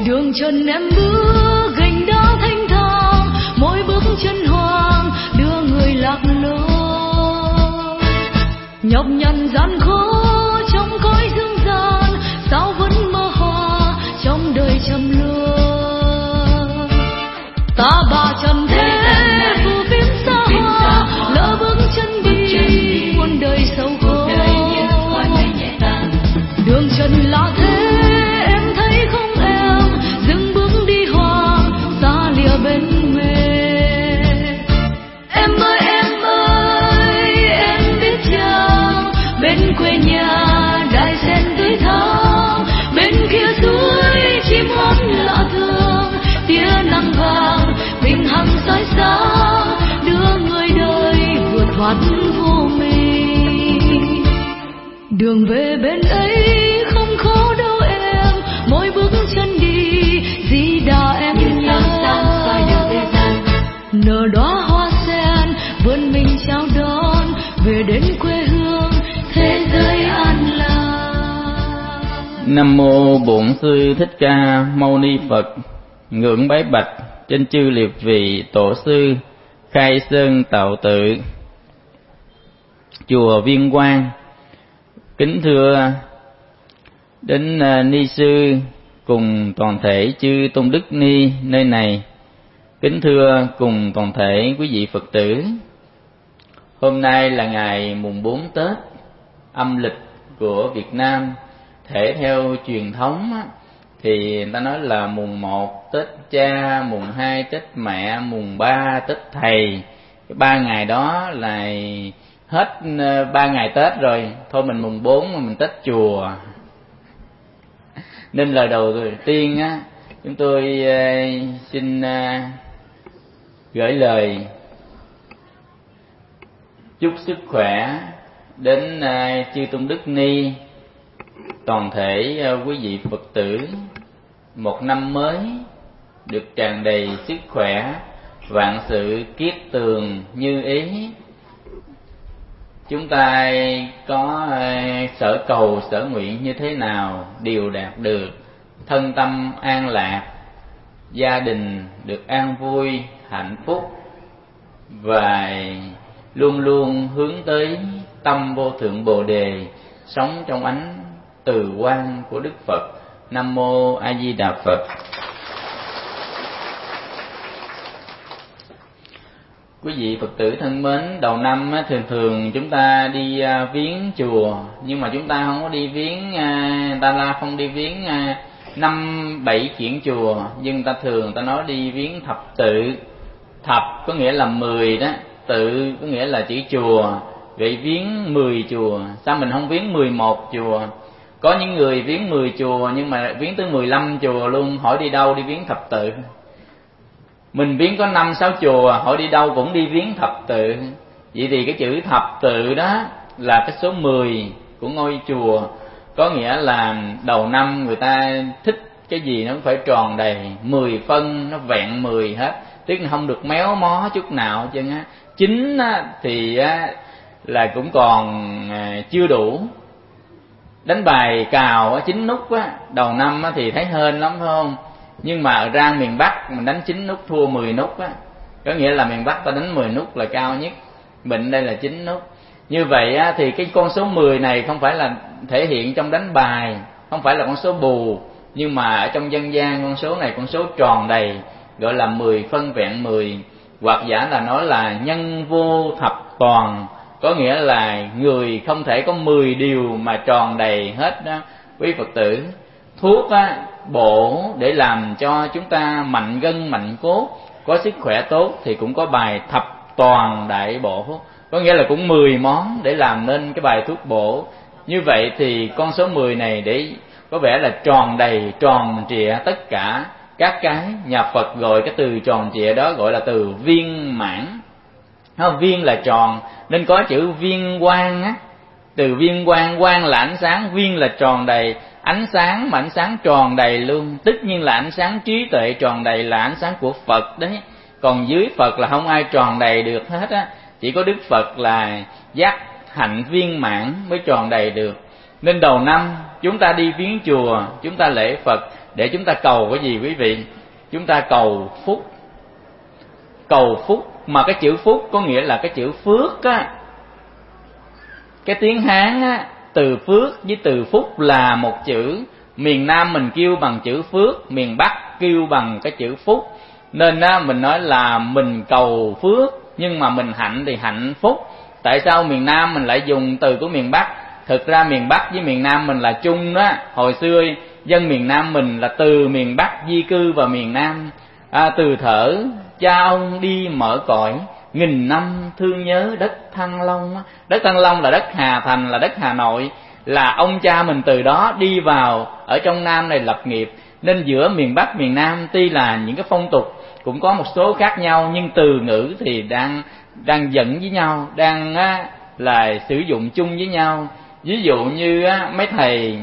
Đường trần em bước gành đá thanh thang, mỗi bước chân hoang đưa người lạc lối. Nhọc nhằn gian khó trong cõi dương gian, sao vẫn mơ hoa trong đời trầm luân. Ta bà trần thế phù phiếm xa hoa, lỡ bước chân đi muôn đời sầu khổ. Đường trần là thế em thấy không em, dừng bước đi hoang xa lìa bên mê. Em ơi em biết chăng bên quê nhà đài sen tươi thắm, bên kia suối chim hót lạ thường, tia nắng vàng bình hằng soi sáng đưa người đời vượt thoát vô mình. Đường về bên ấy không khó đâu em, mỗi bước chân đi Di Đà em nhớ. Nở đóa hoa sen vươn mình chào đón, về đến quê hương thế giới an lành. Nam mô Bổn Sư Thích Ca Mâu Ni Phật. Ngưỡng bái bạch trên chư liệt vị tổ sư khai sơn tạo tự chùa Viên Quang. Kính thưa đến ni sư cùng toàn thể chư tôn đức ni nơi này. Kính thưa cùng toàn thể quý vị Phật tử. Hôm nay là ngày mùng 4 Tết âm lịch của Việt Nam. Thể theo truyền thống thì người ta nói là mùng 1 Tết Cha, mùng 2 Tết Mẹ, mùng 3 Tết Thầy. Cái 3 ngày đó là hết 3 ngày Tết rồi. Thôi mình mùng 4 mà mình Tết chùa. Nên lời đầu tiên chúng tôi xin gửi lời chúc sức khỏe đến chư tôn đức ni, toàn thể quý vị Phật tử, một năm mới được tràn đầy sức khỏe, vạn sự kiết tường như ý. Chúng ta có sở cầu sở nguyện như thế nào đều đạt được, thân tâm an lạc, gia đình được an vui, hạnh phúc và luôn luôn hướng tới tâm vô thượng Bồ Đề, sống trong ánh từ quang của Đức Phật. Nam mô A Di Đà Phật. Quý vị Phật tử thân mến, đầu năm thường chúng ta đi viếng chùa, nhưng mà chúng ta không có đi viếng, ta không đi viếng 5-7 kiển chùa, nhưng ta thường ta nói đi viếng thập tự. Thập có nghĩa là 10 đó, tự có nghĩa là chữ chùa. Vậy viếng 10 chùa, sao mình không viếng 11 chùa? Có những người viếng 10 chùa nhưng mà viếng tới 15 chùa luôn, hỏi đi đâu đi viếng thập tự. Mình viếng có 5-6 chùa, hỏi đi đâu cũng đi viếng thập tự. Vậy thì cái chữ thập tự đó là cái số 10 của ngôi chùa. Có nghĩa là đầu năm người ta thích cái gì nó cũng phải tròn đầy, 10 phân nó vẹn 10 hết, tức là không được méo mó chút nào chứ á. 9 thì là cũng còn chưa đủ. Đánh bài cào 9 nút đầu năm thì thấy hên lắm phải không? Nhưng mà ra miền Bắc mình đánh 9 nút thua 10 nút có nghĩa là miền Bắc ta đánh 10 nút là cao nhất, mình đây là 9 nút. Như vậy thì cái con số 10 này không phải là thể hiện trong đánh bài, không phải là con số bù, nhưng mà ở trong dân gian con số này con số tròn đầy, gọi là 10 phân vẹn 10, hoặc giả là nói là nhân vô thập toàn, có nghĩa là người không thể có 10 điều mà tròn đầy hết đó quý Phật tử. Thuốc bổ để làm cho chúng ta mạnh gân mạnh cốt, có sức khỏe tốt thì cũng có bài thập toàn đại bổ, có nghĩa là cũng 10 món để làm nên cái bài thuốc bổ. Như vậy thì con số 10 này để có vẻ là tròn đầy, tròn trịa tất cả các cái. Nhà Phật gọi cái từ tròn trịa đó gọi là từ viên mãn. Viên là tròn nên có chữ viên quang từ viên quang, quang là ánh sáng, viên là tròn đầy, ánh sáng mà ánh sáng tròn đầy luôn, tất nhiên là ánh sáng trí tuệ tròn đầy, là ánh sáng của Phật đấy. Còn dưới Phật là không ai tròn đầy được hết chỉ có Đức Phật là giác hạnh viên mãn mới tròn đầy được. Nên đầu năm chúng ta đi viếng chùa, chúng ta lễ Phật để chúng ta cầu cái gì quý vị? Chúng ta cầu phúc. Cầu phúc, mà cái chữ phúc có nghĩa là cái chữ phước á. Cái tiếng Hán á, từ phước với từ phúc là một chữ. Miền Nam mình kêu bằng chữ phước, miền Bắc kêu bằng cái chữ phúc. Nên á, mình nói là mình cầu phước, nhưng mà mình hạnh thì hạnh phúc. Tại sao miền Nam mình lại dùng từ của miền Bắc? Thực ra miền Bắc với miền Nam mình là chung đó. Hồi xưa dân miền Nam mình là từ miền Bắc di cư vào miền Nam. Từ thở cha ông đi mở cõi, nghìn năm thương nhớ đất Thăng Long. Đất Thăng Long là đất Hà Thành, là đất Hà Nội. Là ông cha mình từ đó đi vào ở trong Nam này lập nghiệp. Nên giữa miền Bắc miền Nam tuy là những cái phong tục cũng có một số khác nhau, nhưng từ ngữ thì đang dẫn với nhau, đang là sử dụng chung với nhau. Ví dụ như mấy thầy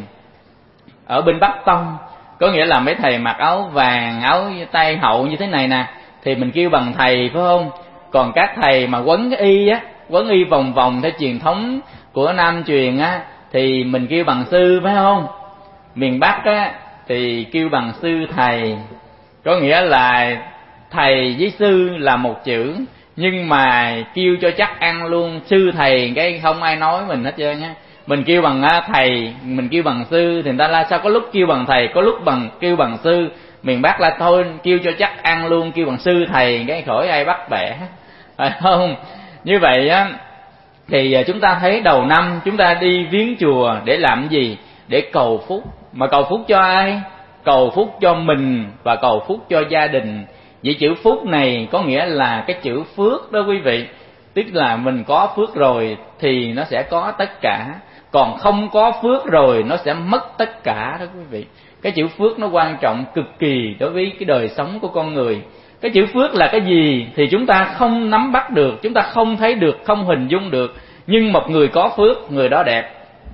ở bên Bắc Tông, có nghĩa là mấy thầy mặc áo vàng, áo tay hậu như thế này nè, thì mình kêu bằng thầy, phải không? Còn các thầy mà quấn cái y á, quấn y vòng vòng theo truyền thống của Nam truyền á, thì mình kêu bằng sư, phải không? Miền Bắc á thì kêu bằng sư thầy, có nghĩa là thầy với sư là một chữ, nhưng mà kêu cho chắc ăn luôn. Sư thầy cái không ai nói mình hết trơn á. Mình kêu bằng thầy, mình kêu bằng sư, thì người ta là sao có lúc kêu bằng thầy, có lúc kêu bằng sư. Miền Bắc là thôi kêu cho chắc ăn luôn, kêu bằng sư thầy cái khỏi ai bắt bẻ, phải không? Như vậy á thì chúng ta thấy đầu năm chúng ta đi viếng chùa để làm gì? Để cầu phúc. Mà cầu phúc cho ai? Cầu phúc cho mình và cầu phúc cho gia đình. Vậy chữ phúc này có nghĩa là cái chữ phước đó quý vị. Tức là mình có phước rồi thì nó sẽ có tất cả, còn không có phước rồi nó sẽ mất tất cả đó quý vị. Cái chữ phước nó quan trọng cực kỳ đối với cái đời sống của con người. Cái chữ phước là cái gì thì chúng ta không nắm bắt được, chúng ta không thấy được, không hình dung được. Nhưng một người có phước, người đó đẹp.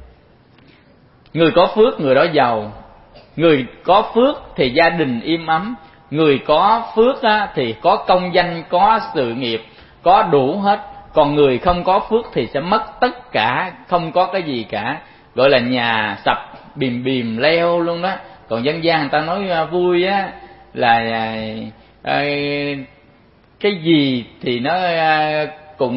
Người có phước, người đó giàu. Người có phước thì gia đình im ấm. Người có phước á, thì có công danh, có sự nghiệp, có đủ hết. Còn người không có phước thì sẽ mất tất cả, không có cái gì cả. Gọi là nhà sập bìm bìm leo luôn đó. Còn dân gian người ta nói vui á là cái gì thì nó cũng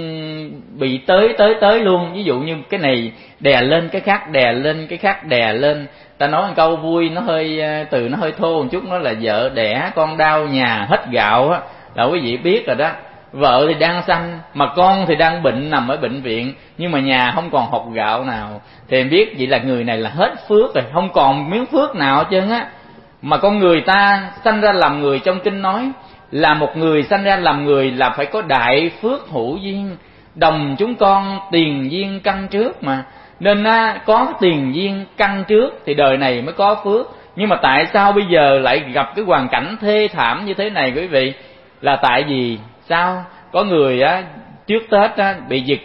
bị tới luôn. Ví dụ như cái này đè lên cái khác, đè lên cái khác, đè lên. Ta nói một câu vui, nó hơi từ nó hơi thô một chút, nó là vợ đẻ con đau nhà hết gạo á, là quý vị biết rồi đó. Vợ thì đang sanh mà con thì đang bệnh, nằm ở bệnh viện, nhưng mà nhà không còn hột gạo nào, thì biết vậy là người này là hết phước rồi, không còn miếng phước nào hết trơn á. Mà con người ta sanh ra làm người, trong kinh nói là một người sanh ra làm người là phải có đại phước hữu duyên. Đồng chúng con tiền duyên căn trước mà, nên có tiền duyên căn trước thì đời này mới có phước. Nhưng mà tại sao bây giờ lại gặp cái hoàn cảnh thê thảm như thế này quý vị? Là tại vì sao? Có người trước Tết bị giật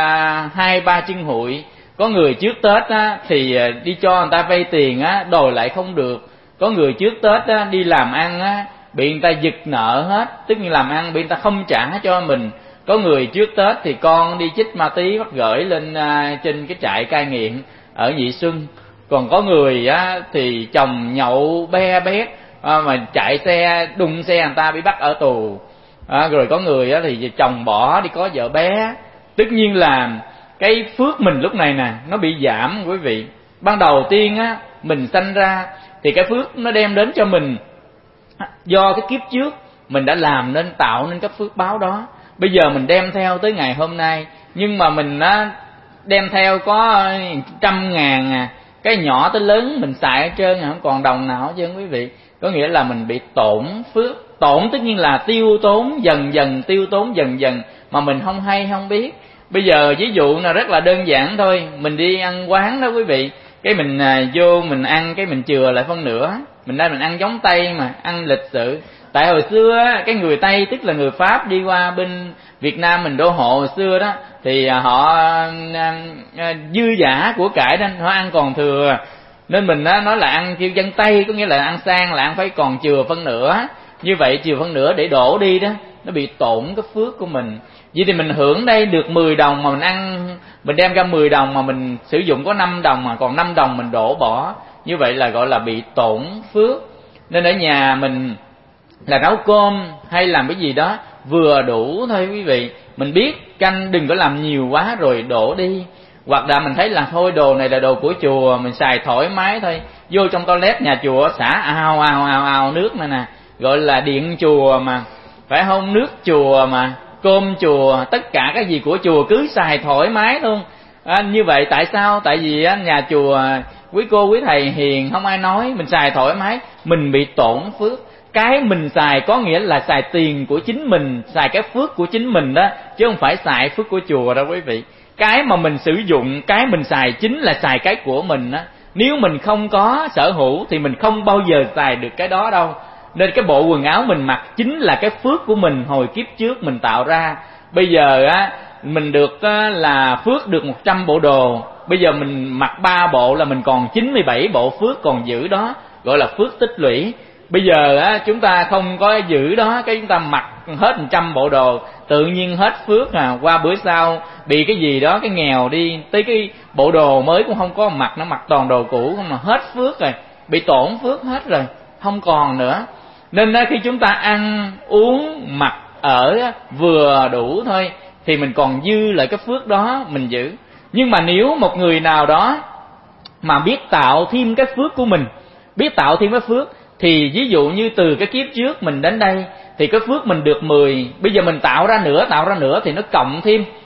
2-3 chân hụi. Có người trước Tết thì đi cho người ta vay tiền đòi lại không được. Có người trước Tết đi làm ăn bị người ta giật nợ hết, tức như làm ăn bị người ta không trả cho mình. Có người trước Tết thì con đi chích ma túy bắt gửi lên trên cái trại cai nghiện ở Nhị Xuân. Còn có người thì chồng nhậu be bét mà chạy xe đụng xe người ta bị bắt ở tù. Rồi có người thì chồng bỏ đi có vợ bé. Tất nhiên là cái phước mình lúc này nè nó bị giảm quý vị. Ban đầu tiên mình sanh ra thì cái phước nó đem đến cho mình do cái kiếp trước mình đã làm nên, tạo nên cái phước báo đó. Bây giờ mình đem theo tới ngày hôm nay, nhưng mà mình đem theo có 100.000 cái nhỏ tới lớn mình xài hết trơn, không còn đồng nào hết trơn quý vị. Có nghĩa là mình bị tổn phước. Tổn tất nhiên là tiêu tốn dần dần, tiêu tốn dần dần mà mình không hay không biết. Bây giờ ví dụ là rất là đơn giản thôi, mình đi ăn quán đó quý vị, cái mình vô mình ăn cái mình chừa lại phân nửa. Mình đây mình ăn giống Tây mà, ăn lịch sự. Tại hồi xưa cái người Tây tức là người Pháp đi qua bên Việt Nam mình đô hộ hồi xưa đó, thì họ dư dả của cải nên họ ăn còn thừa. Nên mình nói là ăn kêu dân Tây, có nghĩa là ăn sang là ăn phải còn chừa phân nửa. Như vậy chừa phân nửa để đổ đi đó, nó bị tổn cái phước của mình. Vậy thì mình hưởng đây được 10 đồng mà mình ăn, mình đem ra 10 đồng mà mình sử dụng có 5 đồng mà còn 5 đồng mình đổ bỏ. như vậy là gọi là bị tổn phước. Nên ở nhà mình là nấu cơm hay làm cái gì đó vừa đủ thôi quý vị. Mình biết canh đừng có làm nhiều quá rồi đổ đi. Hoặc là mình thấy là thôi đồ này là đồ của chùa, mình xài thoải mái thôi. Vô trong toilet nhà chùa xả ào nước này nè, gọi là điện chùa mà, phải không? Nước chùa mà, cơm chùa, tất cả cái gì của chùa cứ xài thoải mái luôn. Như vậy tại sao? Tại vì nhà chùa quý cô quý thầy hiền, không ai nói, mình xài thoải mái, mình bị tổn phước. Cái mình xài có nghĩa là xài tiền của chính mình, xài cái phước của chính mình đó, chứ không phải xài phước của chùa đâu quý vị. Cái mà mình sử dụng, cái mình xài chính là xài cái của mình á. Nếu mình không có sở hữu thì mình không bao giờ xài được cái đó đâu. Nên cái bộ quần áo mình mặc chính là cái phước của mình hồi kiếp trước mình tạo ra. Bây giờ mình được là phước được 100 bộ đồ, bây giờ mình mặc 3 bộ là mình còn 97 bộ phước còn giữ đó, gọi là phước tích lũy. Bây giờ chúng ta không có giữ đó, cái chúng ta mặc hết 100 bộ đồ, tự nhiên hết phước qua bữa sau bị cái gì đó, cái nghèo đi, tới cái bộ đồ mới cũng không có mặc, nó mặc toàn đồ cũ không mà hết phước rồi, bị tổn phước hết rồi, không còn nữa. Nên khi chúng ta ăn uống mặc ở vừa đủ thôi thì mình còn dư lại cái phước đó mình giữ. Nhưng mà nếu một người nào đó mà biết tạo thêm cái phước của mình, biết tạo thêm cái phước, thì ví dụ như từ cái kiếp trước mình đến đây thì cái phước mình được 10, bây giờ mình tạo ra nữa thì nó cộng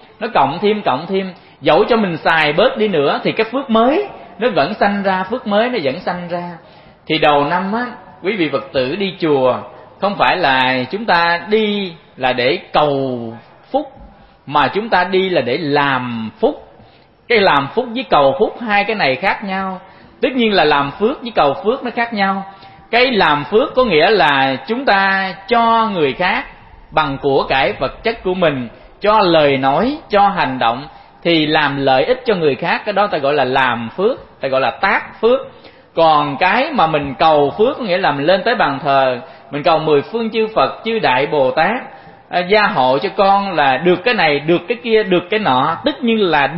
thêm, dẫu cho mình xài bớt đi nữa thì cái phước mới nó vẫn sanh ra, phước mới nó vẫn sanh ra. Thì đầu năm quý vị Phật tử đi chùa không phải là chúng ta đi là để cầu phúc, mà chúng ta đi là để làm phúc. Cái làm phúc với cầu phúc hai cái này khác nhau. Tất nhiên là làm phước với cầu phước nó khác nhau. Cái làm phước có nghĩa là chúng ta cho người khác bằng của cải vật chất của mình, cho lời nói, cho hành động, thì làm lợi ích cho người khác, cái đó ta gọi là làm phước, ta gọi là tác phước. Còn cái mà mình cầu phước có nghĩa là mình lên tới bàn thờ, mình cầu 10 phương chư Phật, chư Đại Bồ Tát gia hộ cho con là được cái này, được cái kia, được cái nọ, tất nhiên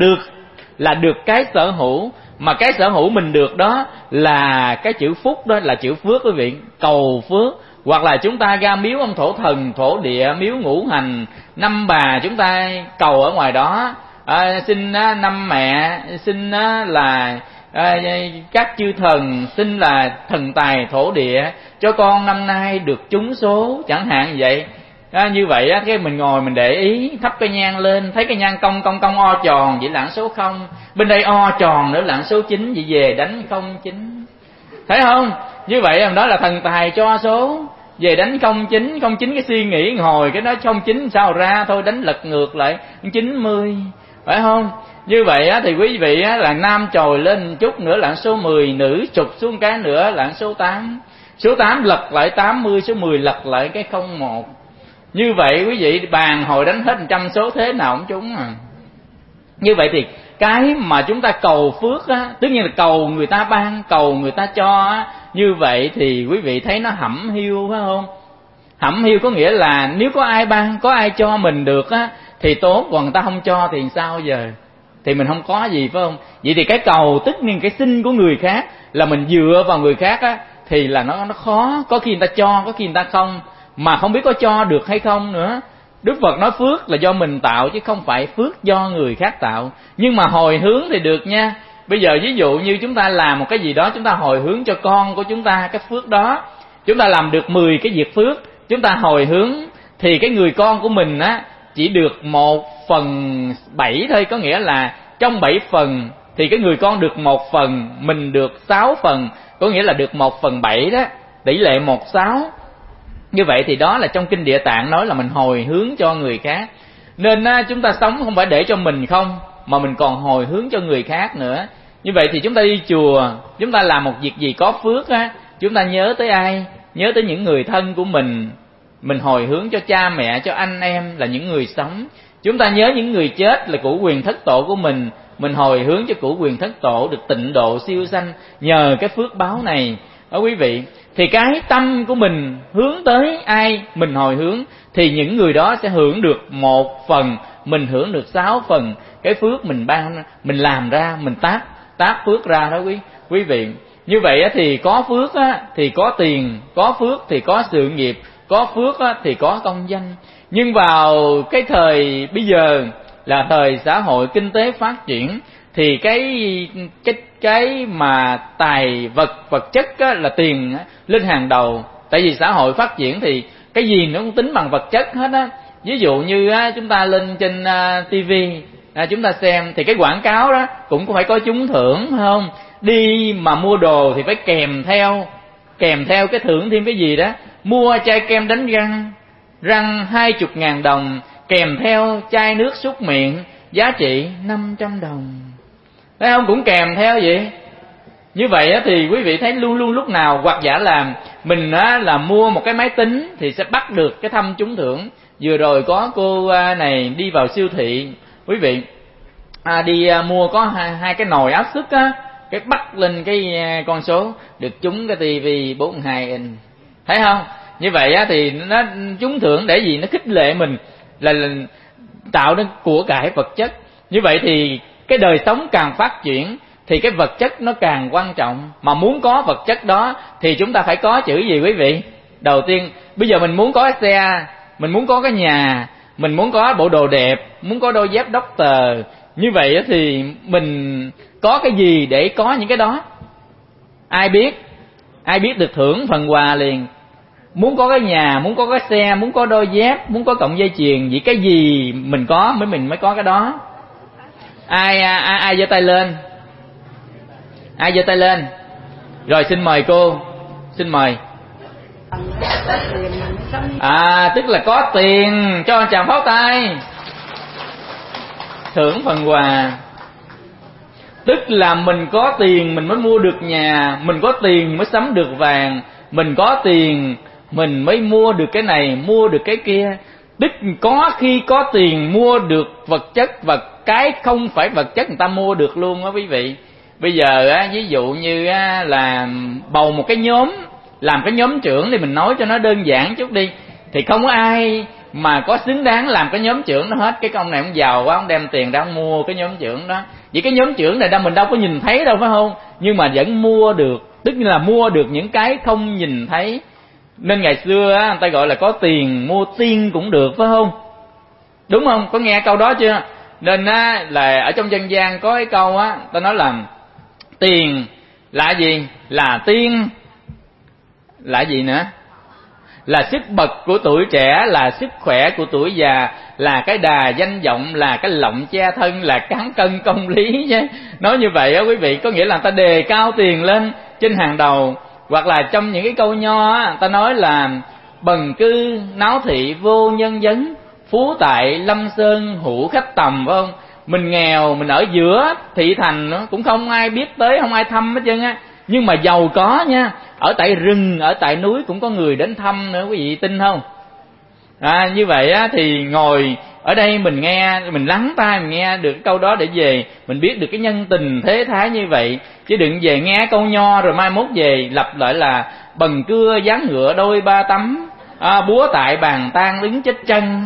là được cái sở hữu. Mà cái sở hữu mình được đó là cái chữ phúc, đó là chữ phước quý vị, cầu phước. Hoặc là chúng ta ra miếu ông thổ thần, thổ địa, miếu ngũ hành, năm bà chúng ta cầu ở ngoài đó, xin năm mẹ, xin là các chư thần, xin là thần tài thổ địa cho con năm nay được trúng số chẳng hạn vậy. Như vậy cái mình ngồi mình để ý, thắp cái nhang lên, thấy cái nhang cong o tròn vậy là số 0, bên đây o tròn nữa là số 9, vậy về đánh 09, thấy không? Như vậy đó là thần tài cho số, về đánh 09 cái suy nghĩ ngồi cái đó 09 sao ra, thôi đánh lật ngược lại 90, phải không? Như vậy thì quý vị là nam trồi lên chút nữa là số 10, nữ trục xuống cái nữa là số 8, số 8 lật lại 80, số 10 lật lại cái 01. Như vậy quý vị bàn hồi đánh hết 100 số thế nào cũng trúng à. Như vậy thì cái mà chúng ta cầu phước tất nhiên là cầu người ta ban, cầu người ta cho như vậy thì quý vị thấy nó hẩm hiu phải không? Hẩm hiu có nghĩa là nếu có ai ban, có ai cho mình được thì tốt, còn người ta không cho thì sao giờ? Thì mình không có gì phải không? Vậy thì cái cầu tất nhiên cái xin của người khác là mình dựa vào người khác thì là nó khó, có khi người ta cho, có khi người ta không, mà không biết có cho được hay không nữa. Đức Phật nói phước là do mình tạo chứ không phải phước do người khác tạo. Nhưng mà hồi hướng thì được nha. Bây giờ ví dụ như chúng ta làm một cái gì đó, chúng ta hồi hướng cho con của chúng ta cái phước đó, chúng ta làm được 10 cái việc phước, chúng ta hồi hướng thì cái người con của mình chỉ được 1/7 thôi. Có nghĩa là trong 7 phần thì cái người con được 1 phần, mình được 6 phần, có nghĩa là được 1/7 đó, tỷ lệ 1/6. Như vậy thì đó là trong Kinh Địa Tạng nói là mình hồi hướng cho người khác. Nên chúng ta sống không phải để cho mình không, mà mình còn hồi hướng cho người khác nữa. Như vậy thì chúng ta đi chùa, chúng ta làm một việc gì có phước chúng ta nhớ tới ai? Nhớ tới những người thân của mình hồi hướng cho cha mẹ, cho anh em là những người sống. Chúng ta nhớ những người chết là cửu quyền thất tổ của mình hồi hướng cho cửu quyền thất tổ được tịnh độ siêu sanh nhờ cái phước báo này. Đó quý vị, thì cái tâm của mình hướng tới ai mình hồi hướng thì những người đó sẽ hưởng được 1 phần, mình hưởng được 6 phần. Cái phước mình ban, mình làm ra, mình tác phước ra đó quý vị. Như vậy thì có phước thì có tiền, có phước thì có sự nghiệp, có phước thì có công danh. Nhưng vào cái thời bây giờ là thời xã hội kinh tế phát triển, thì cái mà tài vật chất là tiền lên hàng đầu. Tại vì xã hội phát triển thì cái gì nó cũng tính bằng vật chất hết á. Ví dụ như chúng ta lên trên tivi chúng ta xem thì cái quảng cáo đó cũng phải có trúng thưởng, phải không? Đi mà mua đồ thì phải kèm theo cái thưởng thêm cái gì đó. Mua chai kem đánh răng 20.000 đồng, kèm theo chai nước súc miệng giá trị 500 đồng. Thấy không? Cũng kèm theo vậy. Như vậy thì quý vị thấy luôn luôn lúc nào, hoặc giả là mình là mua một cái máy tính thì sẽ bắt được cái thăm trúng thưởng. Vừa rồi có cô này đi vào siêu thị, quý vị đi mua có hai cái nồi áp suất cái bắt lên cái con số được trúng cái tivi 42 inch. Thấy không? Như vậy thì nó trúng thưởng để gì? Nó khích lệ mình là tạo nên của cải vật chất. Như vậy thì cái đời sống càng phát triển thì cái vật chất nó càng quan trọng. Mà muốn có vật chất đó thì chúng ta phải có chữ gì quý vị? Đầu tiên, bây giờ mình muốn có cái xe, mình muốn có cái nhà, mình muốn có bộ đồ đẹp, muốn có đôi dép doctor. Như vậy thì mình có cái gì để có những cái đó? Ai biết được thưởng phần quà liền. Muốn có cái nhà, muốn có cái xe, muốn có đôi dép, muốn có cọng dây chuyền, vì cái gì mình có mình mới có cái đó. Ai giơ tay lên? Ai giơ tay lên? Rồi xin mời cô, xin mời. Tức là có tiền, cho anh chàng pháo tay. Thưởng phần quà. Tức là mình có tiền mình mới mua được nhà, mình có tiền mới sắm được vàng, mình có tiền mình mới mua được cái này, mua được cái kia. Tức có khi có tiền mua được vật chất, và cái không phải vật chất người ta mua được luôn á quý vị. Bây giờ ví dụ như là bầu một cái nhóm, làm cái nhóm trưởng thì mình nói cho nó đơn giản chút đi, thì không có ai mà có xứng đáng làm cái nhóm trưởng đó hết. Cái ông này ông giàu quá, ông đem tiền ra ông mua cái nhóm trưởng đó. Vì cái nhóm trưởng này mình đâu có nhìn thấy đâu, phải không? Nhưng mà vẫn mua được, tức là mua được những cái không nhìn thấy. Nên ngày xưa người ta gọi là có tiền mua tiên cũng được, phải không? Đúng không? Có nghe câu đó chưa? Nên là ở trong dân gian có cái câu ta nói là tiền là gì? Là tiên. Là gì nữa? Là sức bật của tuổi trẻ, là sức khỏe của tuổi già, là cái đà danh vọng, là cái lọng che thân, là cán cân công lý chứ. Nói như vậy quý vị, có nghĩa là người ta đề cao tiền lên trên hàng đầu. Hoặc là trong những cái câu nho người ta nói là bần cư náo thị vô nhân vấn, phú tại lâm sơn hữu khách tầm, phải không? Mình nghèo, mình ở giữa thị thành cũng không ai biết tới, không ai thăm hết trơn á. Nhưng mà giàu có nha, ở tại rừng, ở tại núi cũng có người đến thăm nữa, quý vị tin không? Như vậy thì ngồi ở đây mình nghe, mình lắng tai mình nghe được câu đó để về mình biết được cái nhân tình thế thái như vậy. Chứ đừng về nghe câu nho rồi mai mốt về lặp lại là bần cưa dáng ngựa đôi ba tấm, búa tại bàn tang đứng chết chân.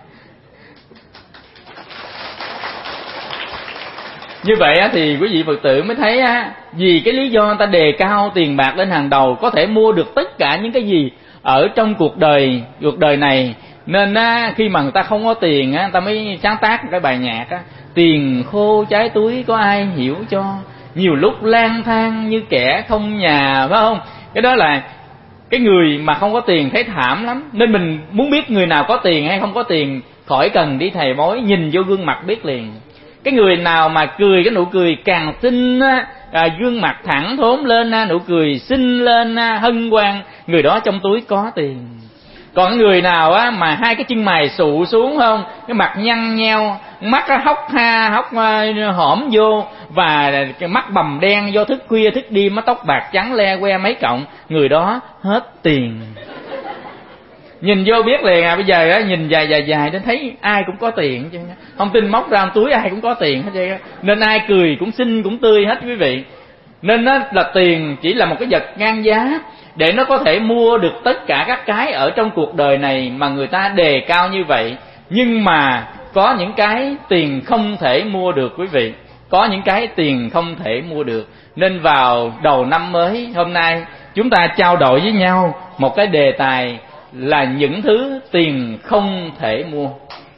Như vậy thì quý vị Phật tử mới thấy vì cái lý do người ta đề cao tiền bạc lên hàng đầu, có thể mua được tất cả những cái gì ở trong cuộc đời này. Nên khi mà người ta không có tiền người ta mới sáng tác cái bài nhạc tiền khô trái túi có ai hiểu cho, nhiều lúc lang thang như kẻ không nhà, phải không? Cái đó là cái người mà không có tiền thấy thảm lắm. Nên mình muốn biết người nào có tiền hay không có tiền, khỏi cần đi thầy bói, nhìn vô gương mặt biết liền. Cái người nào mà cười cái nụ cười càng xinh gương mặt thẳng thốn lên, nụ cười xinh lên hân hoan, người đó trong túi có tiền. Còn người nào mà hai cái chân mày sụ xuống, không, cái mặt nhăn nheo, mắt hốc hõm vô, và cái mắt bầm đen do thức khuya thức đêm, tóc bạc trắng le que mấy cọng, người đó hết tiền. Nhìn vô biết liền bây giờ nhìn dài đến thấy ai cũng có tiền chứ. Không tin móc ra túi ai cũng có tiền hết trơn. Nên ai cười cũng xinh cũng tươi hết quý vị. Nên là tiền chỉ là một cái vật ngang giá để nó có thể mua được tất cả các cái ở trong cuộc đời này mà người ta đề cao như vậy. Nhưng mà có những cái tiền không thể mua được quý vị. có những cái tiền không thể mua được. Nên vào đầu năm mới hôm nay, chúng ta trao đổi với nhau một cái đề tài là những thứ tiền không thể mua.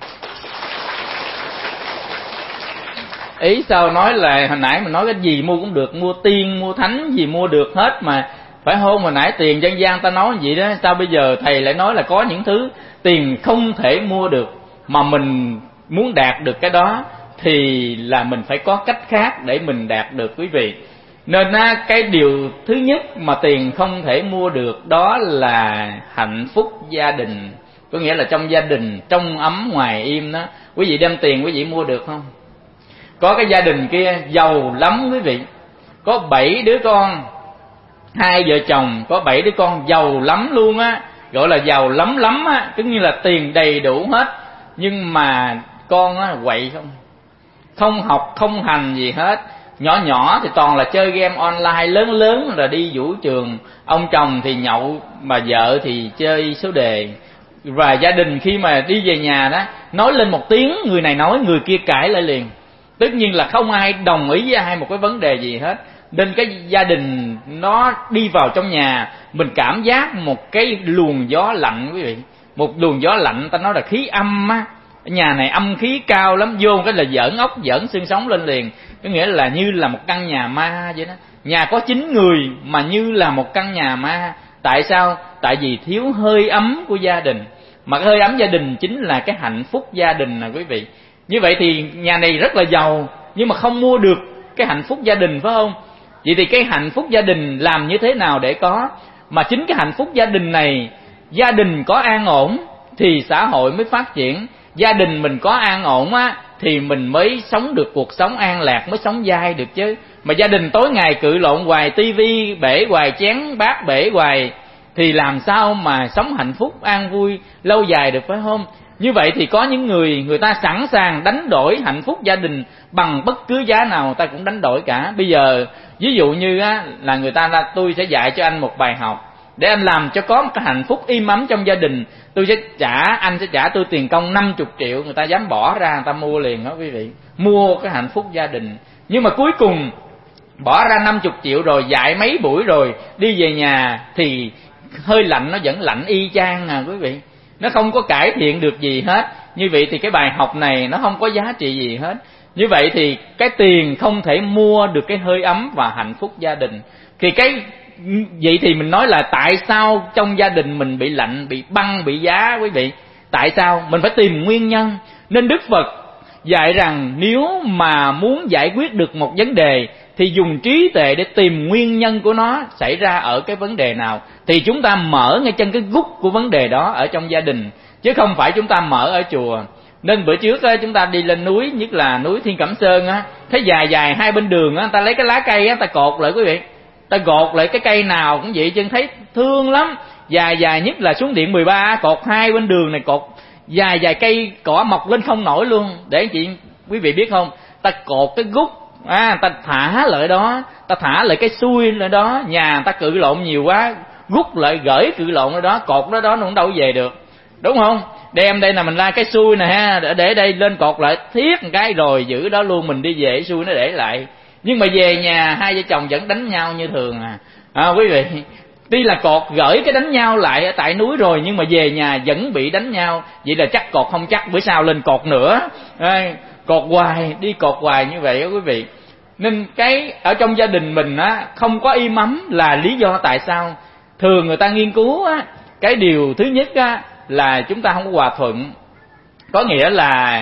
Ý sao nói là hồi nãy mình nói cái gì mua cũng được, mua tiên, mua thánh gì mua được hết mà, phải không? Hồi nãy tiền dân gian ta nói gì đó, sao bây giờ thầy lại nói là có những thứ tiền không thể mua được, mà mình muốn đạt được cái đó thì là mình phải có cách khác để mình đạt được quý vị. Nên cái điều thứ nhất mà tiền không thể mua được đó là hạnh phúc gia đình. Có nghĩa là trong gia đình trong ấm ngoài im đó. Quý vị đem tiền quý vị mua được không? Có cái gia đình kia giàu lắm quý vị, có 7 đứa con, 2 vợ chồng có 7 đứa con, giàu lắm luôn á, gọi là giàu lắm lắm á, cứ như là tiền đầy đủ hết. Nhưng mà con á quậy không học không hành gì hết. Nhỏ nhỏ thì toàn là chơi game online, lớn lớn là đi vũ trường, ông chồng thì nhậu mà vợ thì chơi số đề. Và gia đình khi mà đi về nhà đó, nói lên một tiếng, người này nói người kia cãi lại liền. Tất nhiên là không ai đồng ý với ai một cái vấn đề gì hết. Nên cái gia đình nó đi vào trong nhà, mình cảm giác một cái luồng gió lạnh quý vị. Một luồng gió lạnh, ta nói là khí âm á. Nhà này âm khí cao lắm, vô cái là giỡn ốc giỡn xương sống lên liền. Có nghĩa là như là một căn nhà ma vậy đó. Nhà có 9 người mà như là một căn nhà ma. Tại sao? Tại vì thiếu hơi ấm của gia đình. Mà cái hơi ấm gia đình chính là cái hạnh phúc gia đình nè quý vị. Như vậy thì nhà này rất là giàu, nhưng mà không mua được cái hạnh phúc gia đình, phải không? Vậy thì cái hạnh phúc gia đình làm như thế nào để có? Mà chính cái hạnh phúc gia đình này, gia đình có an ổn thì xã hội mới phát triển. Gia đình mình có an ổn á thì mình mới sống được cuộc sống an lạc, mới sống dai được chứ. Mà gia đình tối ngày cự lộn hoài, tivi bể hoài, chén bát bể hoài, thì làm sao mà sống hạnh phúc an vui lâu dài được, phải không? Như vậy thì có những người ta sẵn sàng đánh đổi hạnh phúc gia đình bằng bất cứ giá nào, ta cũng đánh đổi cả. Bây giờ ví dụ như á là người ta là tôi sẽ dạy cho anh một bài học để anh làm cho có một cái hạnh phúc im ấm trong gia đình. Anh sẽ trả tôi tiền công 50 triệu, người ta dám bỏ ra, người ta mua liền đó quý vị. Mua cái hạnh phúc gia đình. Nhưng mà cuối cùng bỏ ra 50 triệu rồi, dạy mấy buổi rồi, đi về nhà thì hơi lạnh nó vẫn lạnh y chang à quý vị. Nó không có cải thiện được gì hết. Như vậy thì cái bài học này nó không có giá trị gì hết. Như vậy thì cái tiền không thể mua được cái hơi ấm và hạnh phúc gia đình. Thì vậy thì mình nói là tại sao trong gia đình mình bị lạnh, bị băng, bị giá quý vị? Tại sao? Mình phải tìm nguyên nhân. Nên Đức Phật dạy rằng nếu mà muốn giải quyết được một vấn đề thì dùng trí tuệ để tìm nguyên nhân của nó xảy ra ở cái vấn đề nào. Thì chúng ta mở ngay chân cái gút của vấn đề đó ở trong gia đình, chứ không phải chúng ta mở ở chùa. Nên bữa trước á, chúng ta đi lên núi, nhất là núi Thiên Cẩm Sơn á, thấy dài dài hai bên đường á, ta lấy cái lá cây á, ta cột lại quý vị. Ta gột lại cái cây nào cũng vậy, chân thấy thương lắm. Dài dài nhất là xuống điện 13, cột hai bên đường này, cột dài dài cây cỏ mọc lên không nổi luôn. Để anh chị quý vị biết không, ta cột cái gút, ta thả lại đó, ta thả lại cái xuôi lại đó. Nhà ta cự lộn nhiều quá, gút lại gửi cự lộn ở đó, cột đó nó cũng đâu về được, đúng không? Đem đây là mình la cái xuôi nè ha, để đây lên cột lại thiết một cái rồi giữ đó luôn, mình đi về xuôi nó để lại. Nhưng mà về nhà hai vợ chồng vẫn đánh nhau như thường quý vị. Tuy là cột gửi cái đánh nhau lại ở tại núi rồi, nhưng mà về nhà vẫn bị đánh nhau. Vậy là chắc cột không chắc, bữa sau lên cột nữa. Cột hoài, đi cột hoài như vậy đó quý vị. Nên cái ở trong gia đình mình không có im ấm là lý do tại sao. Thường người ta nghiên cứu cái điều thứ nhất là chúng ta không có hòa thuận. Có nghĩa là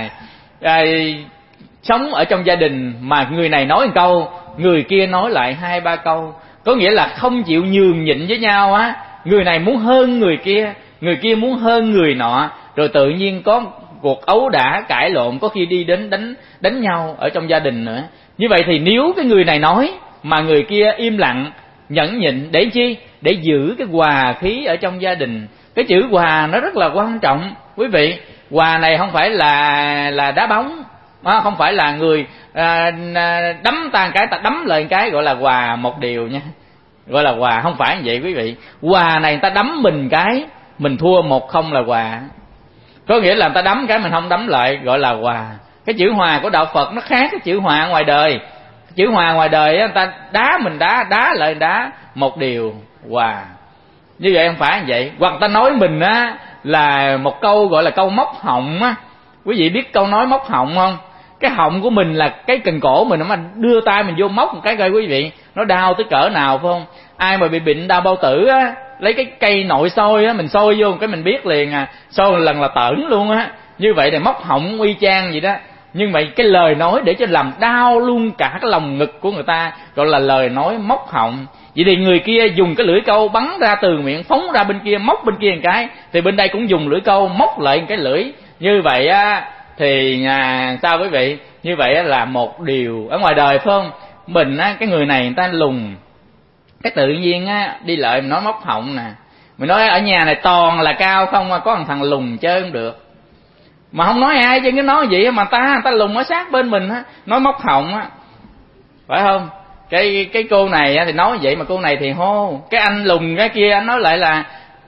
sống ở trong gia đình mà người này nói một câu, người kia nói lại 2-3 câu. Có nghĩa là không chịu nhường nhịn với nhau Người này muốn hơn người kia muốn hơn người nọ. Rồi tự nhiên có cuộc ấu đả cãi lộn, có khi đi đến đánh nhau ở trong gia đình nữa. Như vậy thì nếu cái người này nói mà người kia im lặng nhẫn nhịn, để chi? Để giữ cái hòa khí ở trong gia đình. Cái chữ hòa nó rất là quan trọng quý vị. Hòa này không phải là đá bóng, không phải là người đấm ta cái ta đấm lại cái gọi là hòa một điều nha, gọi là hòa, không phải như vậy quý vị. Hòa này người ta đấm mình cái mình thua 1-0 là hòa. Có nghĩa là người ta đấm cái mình không đấm lại gọi là hòa. Cái chữ hòa của đạo Phật nó khác cái chữ hòa ngoài đời. Chữ hòa ngoài đời người ta đá mình đá lại đá, một điều hòa. Như vậy không phải như vậy. Hoặc ta nói mình á là một câu gọi là câu móc họng á. Quý vị biết câu nói móc họng không? Cái họng của mình là cái cần cổ mình, mà đưa tay mình vô móc một cái coi quý vị, nó đau tới cỡ nào phải không? Ai mà bị bệnh đau bao tử á, lấy cái cây nội soi á, mình soi vô cái mình biết liền à, soi một lần là tởn luôn á. Như vậy thì móc họng y chang vậy đó. Nhưng mà cái lời nói để cho làm đau luôn cả cái lòng ngực của người ta gọi là lời nói móc họng. Vậy thì người kia dùng cái lưỡi câu bắn ra từ miệng, phóng ra bên kia, móc bên kia một cái, thì bên đây cũng dùng lưỡi câu móc lại một cái lưỡi. Như vậy á thì sao quý vị? Như vậy là một điều ở ngoài đời phải không? Mình á, cái người này người ta lùn, cái tự nhiên á đi lại mình nói móc họng nè, mình nói ở nhà này toàn là cao không, có một thằng lùn chơi không được. Mà không nói ai chứ cứ nói vậy mà người ta lùn ở sát bên mình á, nói móc họng á, phải không? Cái cô này thì nói vậy, mà cô này thì hô. Cái anh lùn cái kia anh nói lại là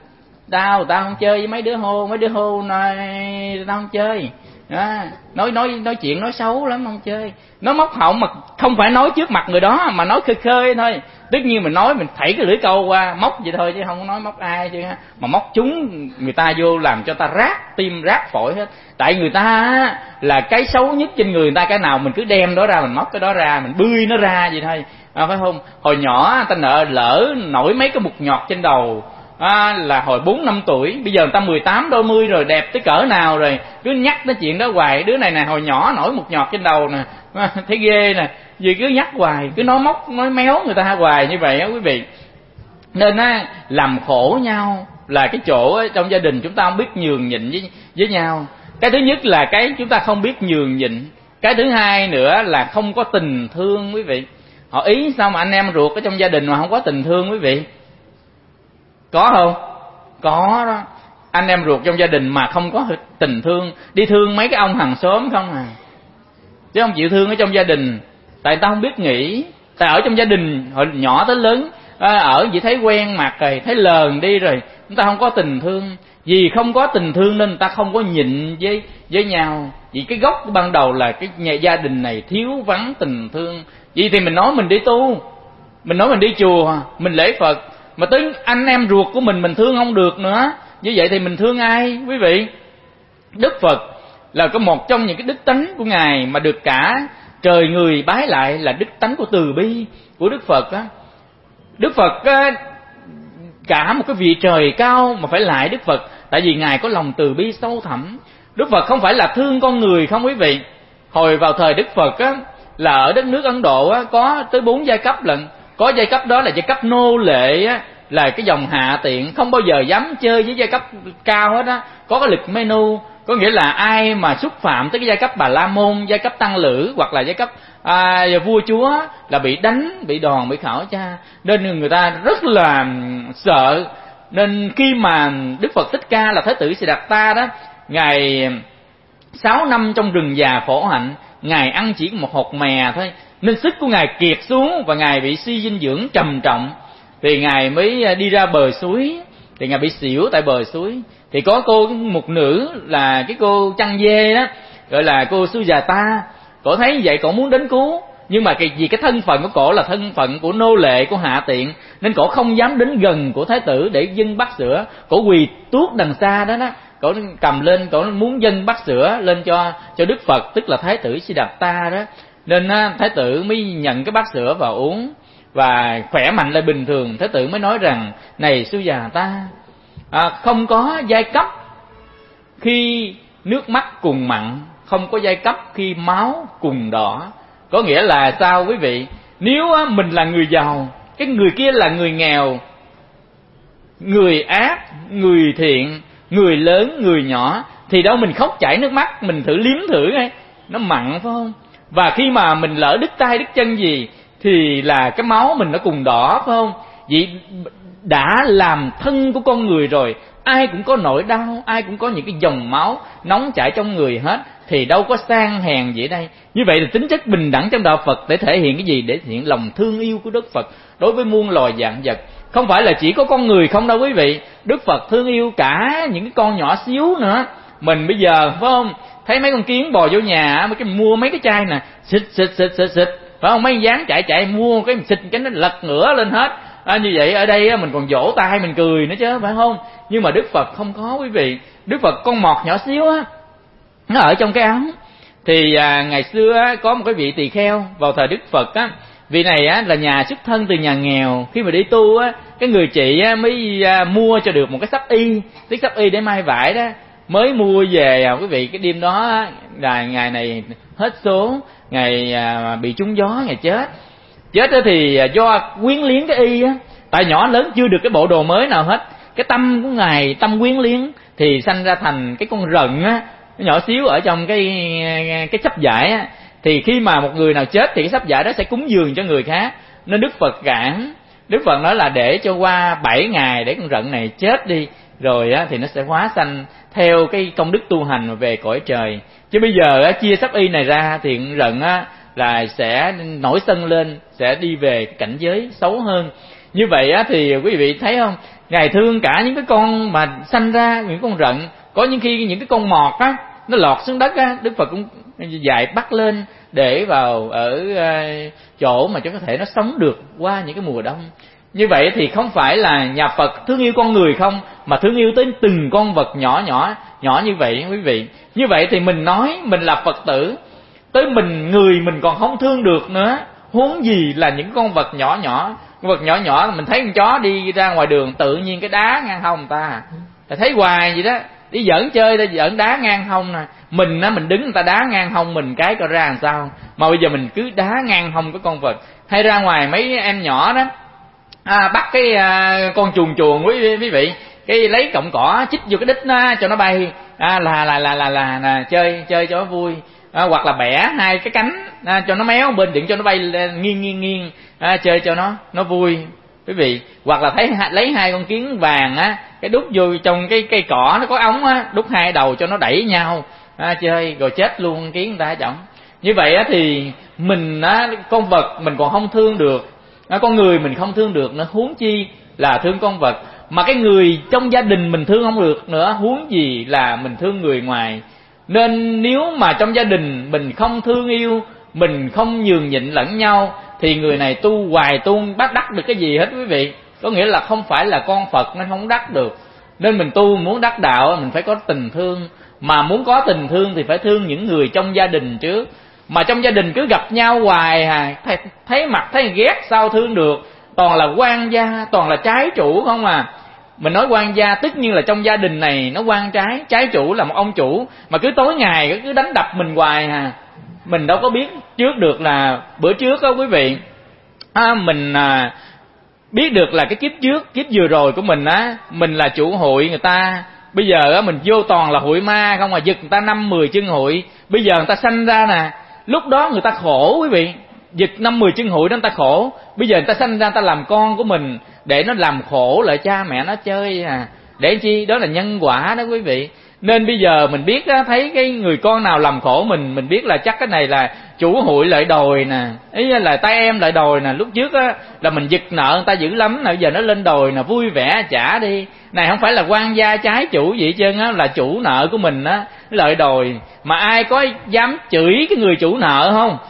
tao không chơi với mấy đứa hô nói tao không chơi đó. Nói chuyện nói xấu lắm, không chơi. Nói móc họng mà không phải nói trước mặt người đó, mà nói khơi khơi thôi. Tất nhiên mình nói mình thảy cái lưỡi câu qua móc vậy thôi, chứ không có nói móc ai chứ. Mà móc chúng người ta vô làm cho ta rát tim rát phổi hết. Tại người ta là cái xấu nhất trên người ta cái nào mình cứ đem đó ra, mình móc cái đó ra, mình bươi nó ra vậy thôi, phải không? Hồi nhỏ ta lỡ nổi mấy cái mụt nhọt trên đầu là hồi 4-5 tuổi, bây giờ người ta 18 đôi mươi rồi, đẹp tới cỡ nào rồi, cứ nhắc tới chuyện đó hoài. Đứa này nè hồi nhỏ nổi mụt nhọt trên đầu nè, thấy ghê nè, vì cứ nhắc hoài, cứ nói móc nói méo người ta hoài như vậy á quý vị. Nên làm khổ nhau là cái chỗ trong gia đình chúng ta không biết nhường nhịn với nhau. Cái thứ nhất là cái chúng ta không biết nhường nhịn. Cái thứ hai nữa là không có tình thương quý vị. Họ ý sao mà anh em ruột ở trong gia đình mà không có tình thương quý vị? Có không? Có đó. Anh em ruột trong gia đình mà không có tình thương, đi thương mấy cái ông hàng xóm không à, chứ không chịu thương ở trong gia đình. Tại ta không biết nghĩ. Tại ở trong gia đình hồi nhỏ tới lớn ở chỉ thấy quen mặt rồi, thấy lờn đi rồi, chúng ta không có tình thương. Vì không có tình thương nên ta không có nhịn với nhau. Vì cái gốc ban đầu là cái gia đình này thiếu vắng tình thương. Vì thì mình nói mình đi tu, mình nói mình đi chùa, mình lễ Phật, mà tới anh em ruột của mình thương không được nữa. Như vậy thì mình thương ai quý vị? Đức Phật là có một trong những cái đức tánh của Ngài mà được cả trời người bái lại, là đức tánh của từ bi của Đức Phật á. Đức Phật cả một cái vị trời cao mà phải lại Đức Phật, tại vì Ngài có lòng từ bi sâu thẳm. Đức Phật không phải là thương con người không quý vị. Hồi vào thời Đức Phật á, là ở đất nước Ấn Độ á, có tới 4 giai cấp lận. Có giai cấp đó là giai cấp nô lệ á, là cái dòng hạ tiện, không bao giờ dám chơi với giai cấp cao hết á. Có cái lịch menu, có nghĩa là ai mà xúc phạm tới cái giai cấp Bà La Môn, giai cấp tăng lữ hoặc là giai cấp vua chúa là bị đánh, bị đòn, bị khảo tra. Nên người ta rất là sợ. Nên khi mà Đức Phật Thích Ca là Thái tử Siddhartha đó, Ngài 6 năm trong rừng già khổ hạnh, Ngài ăn chỉ một hột mè thôi, nên sức của Ngài kiệt xuống và Ngài bị suy dinh dưỡng trầm trọng. Thì Ngài mới đi ra bờ suối, thì Ngài bị xỉu tại bờ suối. Thì có một nữ là cái cô chăn dê đó, gọi là cô Sujata. Cổ thấy vậy cổ muốn đến cứu, nhưng mà vì cái thân phận của cổ là thân phận của nô lệ, của hạ tiện, nên cổ không dám đến gần của Thái tử để dâng bát sữa. Cổ quỳ tuốt đằng xa đó đó, cổ cầm lên, cổ muốn dâng bát sữa lên cho Đức Phật, tức là Thái tử Siddhartha đó. Nên Thái tử mới nhận cái bát sữa và uống và khỏe mạnh lại bình thường. Thái tử mới nói rằng: này Sujata, không có giai cấp khi nước mắt cùng mặn, không có giai cấp khi máu cùng đỏ. Có nghĩa là sao quý vị? Nếu mình là người giàu, cái người kia là người nghèo, người ác, người thiện, người lớn, người nhỏ, thì đâu mình khóc chảy nước mắt, mình thử liếm thử ngay, nó mặn phải không? Và khi mà mình lỡ đứt tay đứt chân gì thì là cái máu mình nó cùng đỏ phải không? Vậy đã làm thân của con người rồi, ai cũng có nỗi đau, ai cũng có những cái dòng máu nóng chảy trong người hết, thì đâu có sang hèn gì ở đây. Như vậy là tính chất bình đẳng trong đạo Phật để thể hiện cái gì? Để thể hiện lòng thương yêu của Đức Phật đối với muôn loài vạn vật. Không phải là chỉ có con người không đâu quý vị. Đức Phật thương yêu cả những cái con nhỏ xíu nữa. Mình bây giờ phải không, thấy mấy con kiến bò vô nhà, mấy cái mua mấy cái chai nè, xịt, phải không? Mấy dáng chạy mua cái xịt cái nó lật ngửa lên hết. Như vậy ở đây mình còn vỗ tay mình cười nữa chứ, phải không? Nhưng mà Đức Phật không có, quý vị. Đức Phật con mọt nhỏ xíu á, nó ở trong cái áo. Thì ngày xưa có một cái vị tỳ kheo vào thời Đức Phật á, vị này là nhà xuất thân từ nhà nghèo. Khi mà đi tu á, cái người chị mới mua cho được một cái sắp y, cái sắp y để may vải đó, mới mua về. Quý vị, cái đêm đó là ngày này hết số, ngày bị trúng gió, ngày chết đó. Thì do quyến liếng cái y á, tại nhỏ lớn chưa được cái bộ đồ mới nào hết, cái tâm của ngài tâm quyến liếng, thì sanh ra thành cái con rận á, nhỏ xíu ở trong cái sắp vải á. Thì khi mà một người nào chết thì cái sắp vải đó sẽ cúng dường cho người khác, nên Đức Phật cản. Đức Phật nói là để cho qua 7 ngày để con rận này chết đi, rồi thì nó sẽ hóa sanh theo cái công đức tu hành mà về cõi trời. Chứ bây giờ chia sắp y này ra thì con rận là sẽ nổi sân lên, sẽ đi về cảnh giới xấu hơn. Như vậy thì quý vị thấy không, ngài thương cả những cái con mà sanh ra những con rận. Có những khi những cái con mọt nó lọt xuống đất Đức Phật cũng dạy bắt lên để vào ở chỗ mà cho có thể nó sống được qua những cái mùa đông. Như vậy thì không phải là nhà Phật thương yêu con người không, mà thương yêu tới từng con vật nhỏ như vậy, quý vị. Như vậy thì mình nói mình là Phật tử, tới người mình còn không thương được nữa, huống gì là những con vật nhỏ. Con vật nhỏ mình thấy con chó đi ra ngoài đường tự nhiên cái đá ngang hông người ta, thấy hoài vậy đó, đi giỡn chơi ta giỡn đá ngang hông nè. Mình đứng người ta đá ngang hông mình cái coi ra làm sao, mà bây giờ mình cứ đá ngang hông cái con vật. Hay ra ngoài mấy em nhỏ đó bắt cái con chuồn quý vị, cái lấy cọng cỏ chích vô cái đít nó cho nó bay, là chơi cho nó vui. Hoặc là bẻ hai cái cánh cho nó méo bên đừng cho nó bay nghiêng, chơi cho nó vui, quý vị. Hoặc là lấy hai con kiến vàng cái đút vô trong cái cây cỏ nó có ống đút hai đầu cho nó đẩy nhau chơi, rồi chết luôn kiến người ta chồng. Như vậy thì mình con vật mình còn không thương được, con người mình không thương được nữa, huống chi là thương con vật. Mà cái người trong gia đình mình thương không được nữa, huống gì là mình thương người ngoài. Nên nếu mà trong gia đình mình không thương yêu, mình không nhường nhịn lẫn nhau, thì người này tu hoài tu bắt đắc được cái gì hết quý vị. Có nghĩa là không phải là con Phật nên không đắc được. Nên mình tu muốn đắc đạo mình phải có tình thương. Mà muốn có tình thương thì phải thương những người trong gia đình trước. Mà trong gia đình cứ gặp nhau hoài thấy mặt thấy ghét sao thương được. Toàn là quan gia, toàn là trái chủ không à. Mình nói quan gia tất nhiên là trong gia đình này nó quan trái chủ là một ông chủ mà cứ tối ngày cứ đánh đập mình hoài Mình đâu có biết trước được là bữa trước quý vị, mình biết được là cái kiếp vừa rồi của mình mình là chủ hội người ta. Bây giờ mình vô toàn là hội ma không giật người ta 5-10 chân hội. Bây giờ người ta sanh ra nè, lúc đó người ta khổ quý vị, giật 5-10 chân hội đó người ta khổ. Bây giờ người ta sanh ra người ta làm con của mình để nó làm khổ lại cha mẹ nó chơi để chi? Đó là nhân quả đó quý vị. Nên bây giờ mình biết thấy cái người con nào làm khổ mình biết là chắc cái này là chủ hội lại đòi nè, ý là tay em lại đòi nè. Lúc trước là mình giật nợ người ta dữ lắm nè, bây giờ nó lên đòi nè, vui vẻ trả đi. Này không phải là quan gia trái chủ gì hết trơn là chủ nợ của mình lợi đòi. Mà ai có dám chửi cái người chủ nợ không?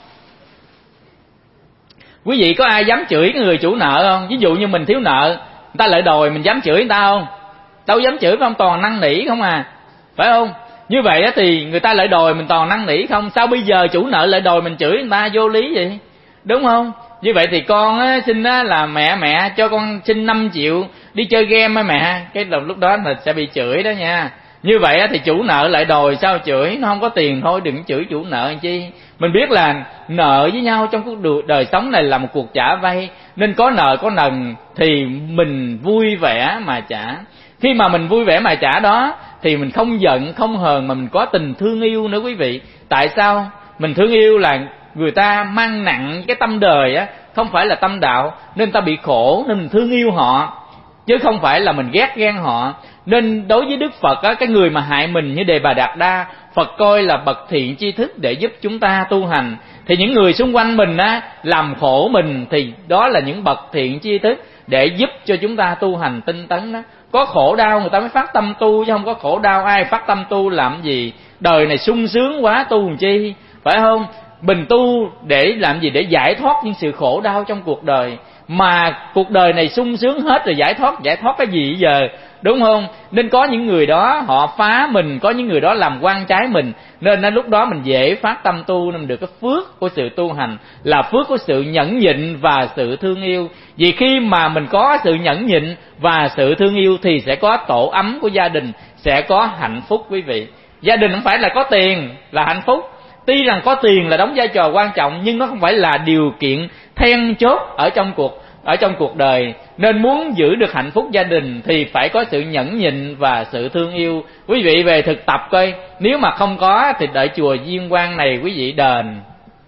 Quý vị có ai dám chửi cái người chủ nợ không? Ví dụ như mình thiếu nợ, người ta lợi đòi mình dám chửi người ta không? Đâu dám chửi, phải không? Toàn năn nỉ không phải không? Như vậy thì người ta lợi đòi mình toàn năn nỉ không? Sao bây giờ chủ nợ lợi đòi mình chửi người ta vô lý vậy? Đúng không? Như vậy thì con xin là mẹ cho con xin 5 triệu đi chơi game mẹ, cái lúc đó là sẽ bị chửi đó nha. Như vậy thì chủ nợ lại đòi sao chửi, nó không có tiền thôi đừng chửi chủ nợ làm chi. Mình biết là nợ với nhau trong cuộc đời sống này là một cuộc trả vay, nên có nợ có nần thì mình vui vẻ mà trả. Khi mà mình vui vẻ mà trả đó thì mình không giận không hờn mà mình có tình thương yêu nữa quý vị. Tại sao? Mình thương yêu là người ta mang nặng cái tâm đời không phải là tâm đạo, nên ta bị khổ nên mình thương yêu họ, chứ không phải là mình ghét ghen họ. Nên đối với Đức Phật cái người mà hại mình như Đề Bà Đạt Đa, Phật coi là bậc thiện tri thức để giúp chúng ta tu hành. Thì những người xung quanh mình làm khổ mình thì đó là những bậc thiện tri thức để giúp cho chúng ta tu hành tinh tấn đó. Có khổ đau người ta mới phát tâm tu, chứ không có khổ đau ai phát tâm tu làm gì. đời này sung sướng quá tu làm chi, phải không? Mình tu để làm gì? Để giải thoát những sự khổ đau trong cuộc đời. Mà cuộc đời này sung sướng hết rồi, giải thoát cái gì giờ, đúng không? Nên có những người đó họ phá mình, có những người đó làm quan trái mình, nên đến lúc đó mình dễ phát tâm tu, nên được cái phước của sự tu hành là phước của sự nhẫn nhịn và sự thương yêu. Vì khi mà mình có sự nhẫn nhịn và sự thương yêu thì sẽ có tổ ấm của gia đình, sẽ có hạnh phúc quý vị. Gia đình không phải là có tiền là hạnh phúc. Tuy rằng có tiền là đóng vai trò quan trọng, nhưng nó không phải là điều kiện then chốt ở trong cuộc đời. Nên muốn giữ được hạnh phúc gia đình thì phải có sự nhẫn nhịn và sự thương yêu. Quý vị về thực tập coi, nếu mà không có thì đợi chùa Diên Quang này quý vị đền.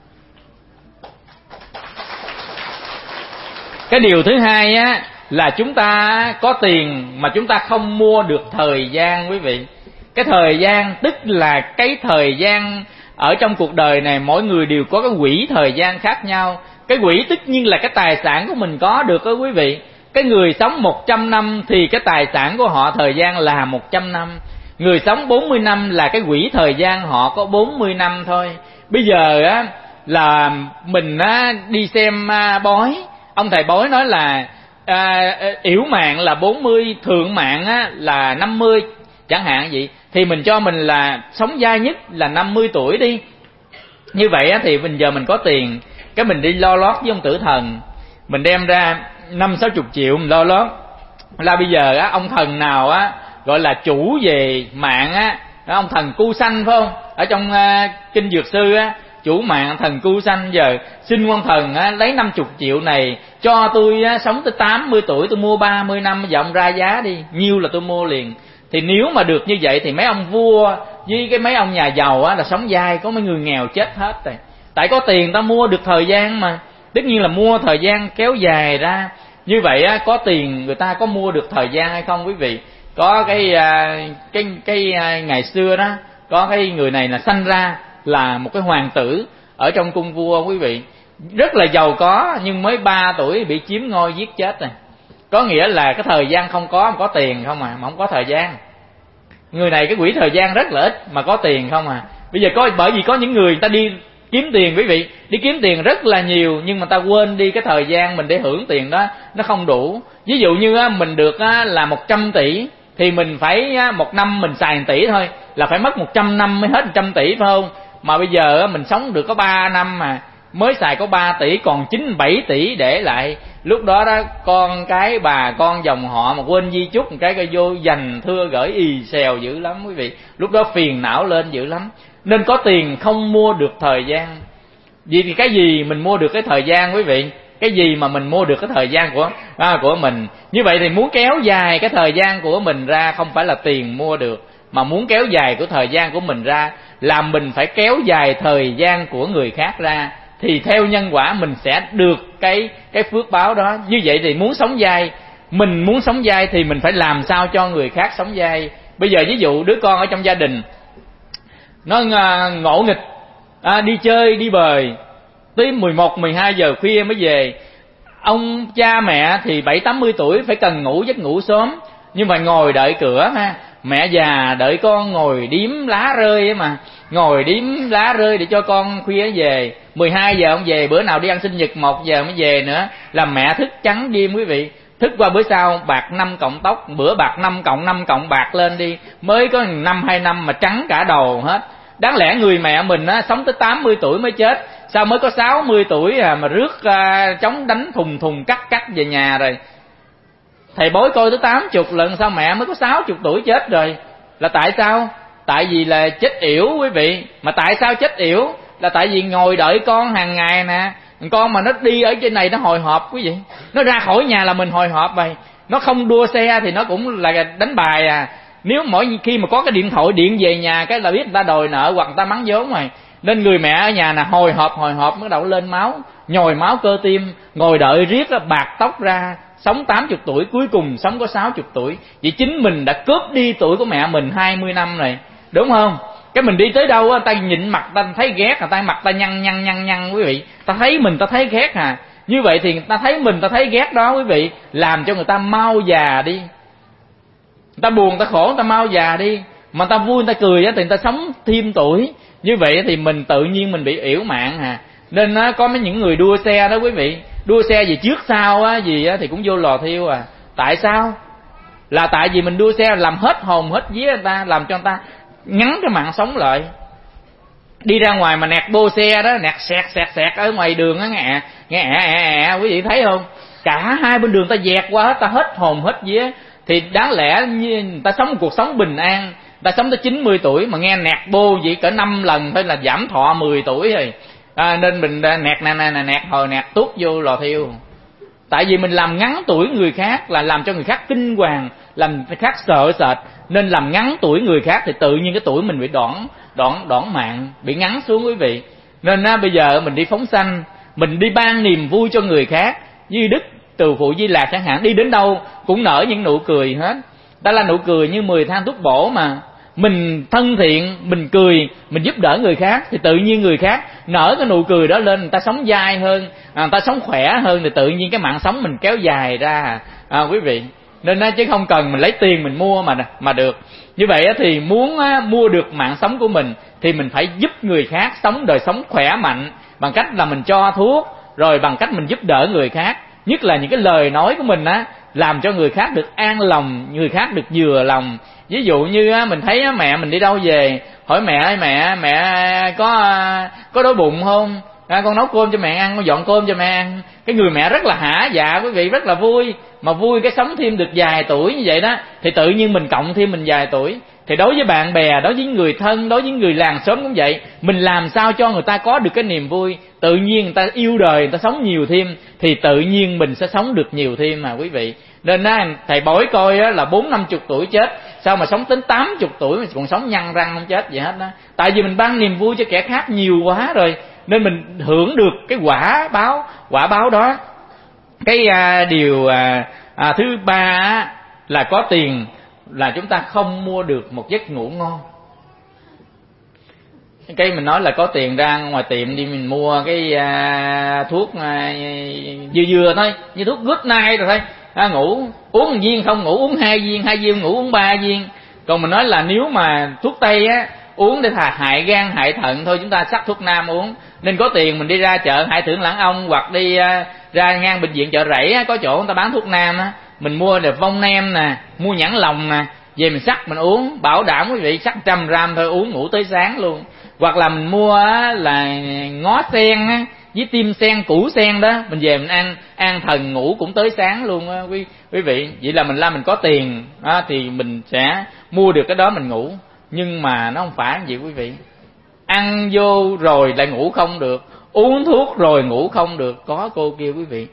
Cái điều thứ hai á là chúng ta có tiền mà chúng ta không mua được thời gian quý vị. Cái thời gian tức là cái thời gian ở trong cuộc đời này, mỗi người đều có cái quỹ thời gian khác nhau. Cái quỹ tất nhiên là cái tài sản của mình có được đó quý vị. Cái người sống 100 năm thì cái tài sản của họ thời gian là 100 năm. Người sống 40 năm là cái quỹ thời gian họ có 40 năm thôi. Bây giờ á là mình á đi xem bói, ông thầy bói nói là yểu mạng là 40, thượng mạng á là 50 chẳng hạn vậy, thì mình cho mình là sống dai nhất là 50 tuổi đi. Như vậy á thì bây giờ mình có tiền, cái mình đi lo lót với ông tử thần, mình đem ra 50-60 triệu mình lo lót. Là bây giờ á ông thần nào á gọi là chủ về mạng á, ông thần Cu Sanh phải không? Ở trong kinh Dược Sư á, chủ mạng thần Cu Sanh, giờ xin quan thần á lấy 50 triệu này cho tôi á, sống tới 80 tuổi tôi mua 30 năm, giờ ông ra giá đi, nhiêu là tôi mua liền. Thì nếu mà được như vậy thì mấy ông vua với cái mấy ông nhà giàu á là sống dai, có mấy người nghèo chết hết rồi. Tại có tiền ta mua được thời gian mà, tất nhiên là mua thời gian kéo dài ra. Như vậy á, có tiền người ta có mua được thời gian hay không quý vị? Có cái ngày xưa đó, có cái người này là sanh ra là một cái hoàng tử ở trong cung vua quý vị, rất là giàu có, nhưng mới 3 tuổi bị chiếm ngôi giết chết rồi. Có nghĩa là cái thời gian không có tiền không mà không có thời gian. Người này cái quỹ thời gian rất là ít mà có tiền không à. Bây giờ bởi vì có những người ta đi kiếm tiền quý vị, đi kiếm tiền rất là nhiều, nhưng mà ta quên đi cái thời gian mình để hưởng tiền đó nó không đủ. Ví dụ như mình được là 100 tỷ thì mình phải một năm mình xài 1 tỷ thôi, là phải mất 100 năm mới hết 100 tỷ phải không? Mà bây giờ mình sống được có 3 năm mà mới xài có 3 tỷ, còn 97 tỷ để lại. Lúc đó đó con cái bà con dòng họ mà quên di chúc một cái vô dành thưa gửi ì xèo dữ lắm quý vị. Lúc đó phiền não lên dữ lắm. Nên có tiền không mua được thời gian. Vì thì cái gì mình mua được cái thời gian quý vị? Cái gì mà mình mua được cái thời gian của mình? Như vậy thì muốn kéo dài cái thời gian của mình ra không phải là tiền mua được, mà muốn kéo dài của thời gian của mình ra là mình phải kéo dài thời gian của người khác ra, thì theo nhân quả mình sẽ được cái phước báo đó. Như vậy thì muốn sống dai, mình muốn sống dai thì mình phải làm sao cho người khác sống dai. Bây giờ ví dụ đứa con ở trong gia đình nó ngộ nghịch, đi chơi đi bời tới 11-12 giờ khuya mới về. Ông cha mẹ thì 70-80 tuổi phải cần ngủ giấc ngủ sớm, nhưng mà ngồi đợi cửa ha. Mẹ già đợi con ngồi điếm lá rơi mà, ngồi điếm lá rơi để cho con khuya về. 12 giờ ông về, bữa nào đi ăn sinh nhật 1 giờ mới về nữa, làm mẹ thức trắng đêm quý vị. Thức qua bữa sau bạc 5 cọng tóc, bữa bạc 5 cọng bạc lên đi, mới có 1-2 năm mà trắng cả đầu hết. Đáng lẽ người mẹ mình á sống tới 80 tuổi mới chết, sao mới có 60 tuổi mà rước chống đánh thùng cắt về nhà rồi. Thầy bói coi tới 80 lần sao mẹ mới có 60 tuổi chết rồi. Là tại sao? Tại vì là chết yểu quý vị. Mà tại sao chết yểu? Là tại vì ngồi đợi con hàng ngày nè. Con mà nó đi ở trên này nó hồi hộp quý vị, nó ra khỏi nhà là mình hồi hộp vậy. Nó không đua xe thì nó cũng là đánh bài à. Nếu mỗi khi mà có cái điện thoại điện về nhà cái là biết người ta đòi nợ hoặc người ta mắng vốn rồi. Nên người mẹ ở nhà là hồi hộp bắt đầu lên máu, nhồi máu cơ tim, ngồi đợi riết bạc tóc ra, sống 80 tuổi cuối cùng sống có 60 tuổi. Vậy chính mình đã cướp đi tuổi của mẹ mình 20 năm rồi, đúng không? Cái mình đi tới đâu á, ta nhịn mặt ta thấy ghét, ta mặt ta nhăn quý vị, ta thấy mình ta thấy ghét à. Như vậy thì ta thấy mình ta thấy ghét đó quý vị, làm cho người ta mau già đi. Ta buồn ta khổ ta mau già đi. mà người ta vui, người ta cười á, thì người ta sống thêm tuổi. Như vậy thì mình tự nhiên mình bị yểu mạn à. Nên có mấy những người đua xe đó quý vị, đua xe gì trước sau á gì á thì cũng vô lò thiêu à. Tại sao? Là tại vì mình đua xe làm hết hồn hết vía người ta, làm cho người ta ngắn cái mạng sống lại. Đi ra ngoài mà nẹt bô xe đó, nẹt sẹt ở ngoài đường á, nghe quý vị thấy không? Cả hai bên đường ta dẹt qua hết, ta hết hồn hết vía. Thì đáng lẽ như người ta sống một cuộc sống bình an, người ta sống tới 90 tuổi mà nghe nẹt bô vậy cỡ 5 lần thôi là giảm thọ 10 tuổi rồi. Nên mình nẹt hồi nẹt tuốt vô lò thiêu. Tại vì mình làm ngắn tuổi người khác là làm cho người khác kinh hoàng, làm người khác sợ sệt, nên làm ngắn tuổi người khác thì tự nhiên cái tuổi mình bị đoạn mạng, bị ngắn xuống quý vị. Nên bây giờ mình đi phóng sanh, mình đi ban niềm vui cho người khác, như Đức Từ Phụ Di Lạc chẳng hạn, đi đến đâu cũng nở những nụ cười hết. Ta là nụ cười như 10 thang thuốc bổ mà. Mình thân thiện, mình cười, mình giúp đỡ người khác thì tự nhiên người khác nở cái nụ cười đó lên, người ta sống dai hơn, người ta sống khỏe hơn, thì tự nhiên cái mạng sống mình kéo dài ra quý vị. Nên chứ không cần mình lấy tiền mình mua mà được. Như vậy thì muốn mua được mạng sống của mình thì mình phải giúp người khác sống đời sống khỏe mạnh, bằng cách là mình cho thuốc, rồi bằng cách mình giúp đỡ người khác. Nhất là những cái lời nói của mình làm cho người khác được an lòng, người khác được vừa lòng. Ví dụ như mình thấy mẹ mình đi đâu về, hỏi mẹ ơi mẹ có đói bụng không? Con nấu cơm cho mẹ ăn, con dọn cơm cho mẹ ăn. Cái người mẹ rất là hả dạ quý vị, rất là vui. Mà vui cái sống thêm được vài tuổi như vậy đó, thì tự nhiên mình cộng thêm mình vài tuổi. Thì đối với bạn bè, đối với người thân, đối với người làng xóm cũng vậy. Mình làm sao cho người ta có được cái niềm vui, tự nhiên người ta yêu đời, người ta sống nhiều thêm, thì tự nhiên mình sẽ sống được nhiều thêm mà quý vị. Nên thầy bói coi là 40-50 tuổi chết, sao mà sống đến 80 tuổi mà còn sống nhăn răng không chết vậy hết đó. Tại vì mình ban niềm vui cho kẻ khác nhiều quá rồi, nên mình hưởng được cái quả báo đó. Cái điều thứ ba là có tiền là chúng ta không mua được một giấc ngủ ngon. Cái mình nói là có tiền ra ngoài tiệm đi mình mua cái thuốc dừa thôi, như thuốc good night rồi thôi, ngủ uống 1 viên không ngủ, uống 2 viên ngủ, uống 3 viên. Còn mình nói là nếu mà thuốc tây uống để hại gan hại thận thôi, chúng ta sắc thuốc nam uống. Nên có tiền mình đi ra chợ Hải Thượng Lãng Ông, hoặc đi ra ngang bệnh viện Chợ Rẫy có chỗ người ta bán thuốc nam mình mua được vong nem nè, mua nhãn lòng nè, về mình sắc mình uống, bảo đảm quý vị sắc 100 gram thôi uống ngủ tới sáng luôn. Hoặc là mình mua là ngó sen với tim sen, củ sen đó, mình về mình ăn thần ngủ cũng tới sáng luôn quý vị. Vậy là mình có tiền thì mình sẽ mua được cái đó mình ngủ. Nhưng mà nó không phải vậy quý vị. Ăn vô rồi lại ngủ không được, uống thuốc rồi ngủ không được. Có cô kia quý vị,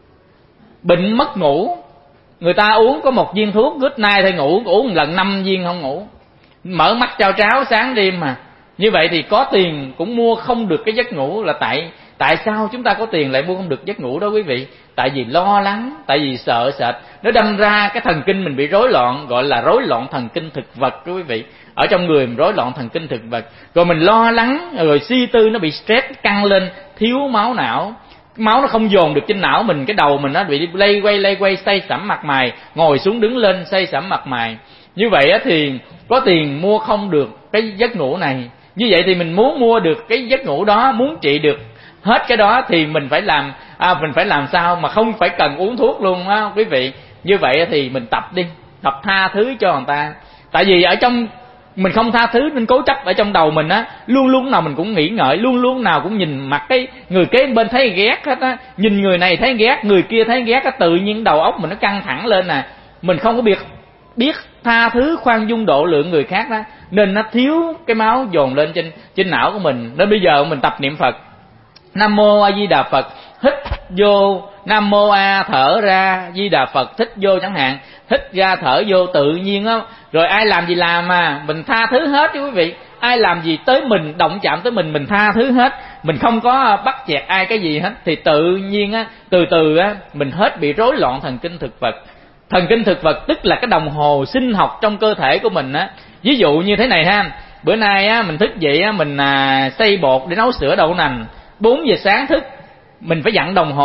bệnh mất ngủ, người ta uống có 1 viên thuốc good night thôi ngủ, uống 1 lần 5 viên không ngủ, mở mắt trao tráo sáng đêm mà. Như vậy thì có tiền cũng mua không được cái giấc ngủ. Là tại sao chúng ta có tiền lại mua không được giấc ngủ đó quý vị? Tại vì lo lắng, tại vì sợ sệt, nó đâm ra cái thần kinh mình bị rối loạn, gọi là rối loạn thần kinh thực vật đó quý vị. Ở trong người mình rối loạn thần kinh thực vật, rồi mình lo lắng, rồi suy tư, nó bị stress căng lên, thiếu máu não, máu nó không dồn được trên não mình, cái đầu mình nó bị lay quay say sẩm mặt mày, ngồi xuống đứng lên say sẩm mặt mày. Như vậy thì có tiền mua không được cái giấc ngủ này. Như vậy thì mình muốn mua được cái giấc ngủ đó, muốn trị được hết cái đó thì mình phải làm sao mà không phải cần uống thuốc luôn quý vị. Như vậy thì mình tập đi, tập tha thứ cho người ta. Tại vì ở trong mình không tha thứ nên cố chấp ở trong đầu mình luôn luôn nào mình cũng nghĩ ngợi, luôn luôn nào cũng nhìn mặt cái người kế bên thấy ghét hết nhìn người này thấy ghét, người kia thấy ghét tự nhiên đầu óc mình nó căng thẳng lên mình không có biết tha thứ, khoan dung, độ lượng người khác đó, nên nó thiếu cái máu dồn lên trên não của mình. Nên bây giờ mình tập niệm Phật, Nam Mô A Di Đà Phật, hít vô Nam Mô A, thở ra Di Đà Phật, thích vô chẳng hạn, hít ra thở vô tự nhiên á. Rồi ai làm gì làm mình tha thứ hết chứ quý vị. Ai làm gì tới mình, động chạm tới mình tha thứ hết. Mình không có bắt chẹt ai cái gì hết, thì tự nhiên từ từ mình hết bị rối loạn thần kinh thực vật. Thần kinh thực vật tức là cái đồng hồ sinh học trong cơ thể của mình Ví dụ như thế này bữa nay mình thức dậy mình xay bột để nấu sữa đậu nành, 4 giờ sáng thức, mình phải dặn đồng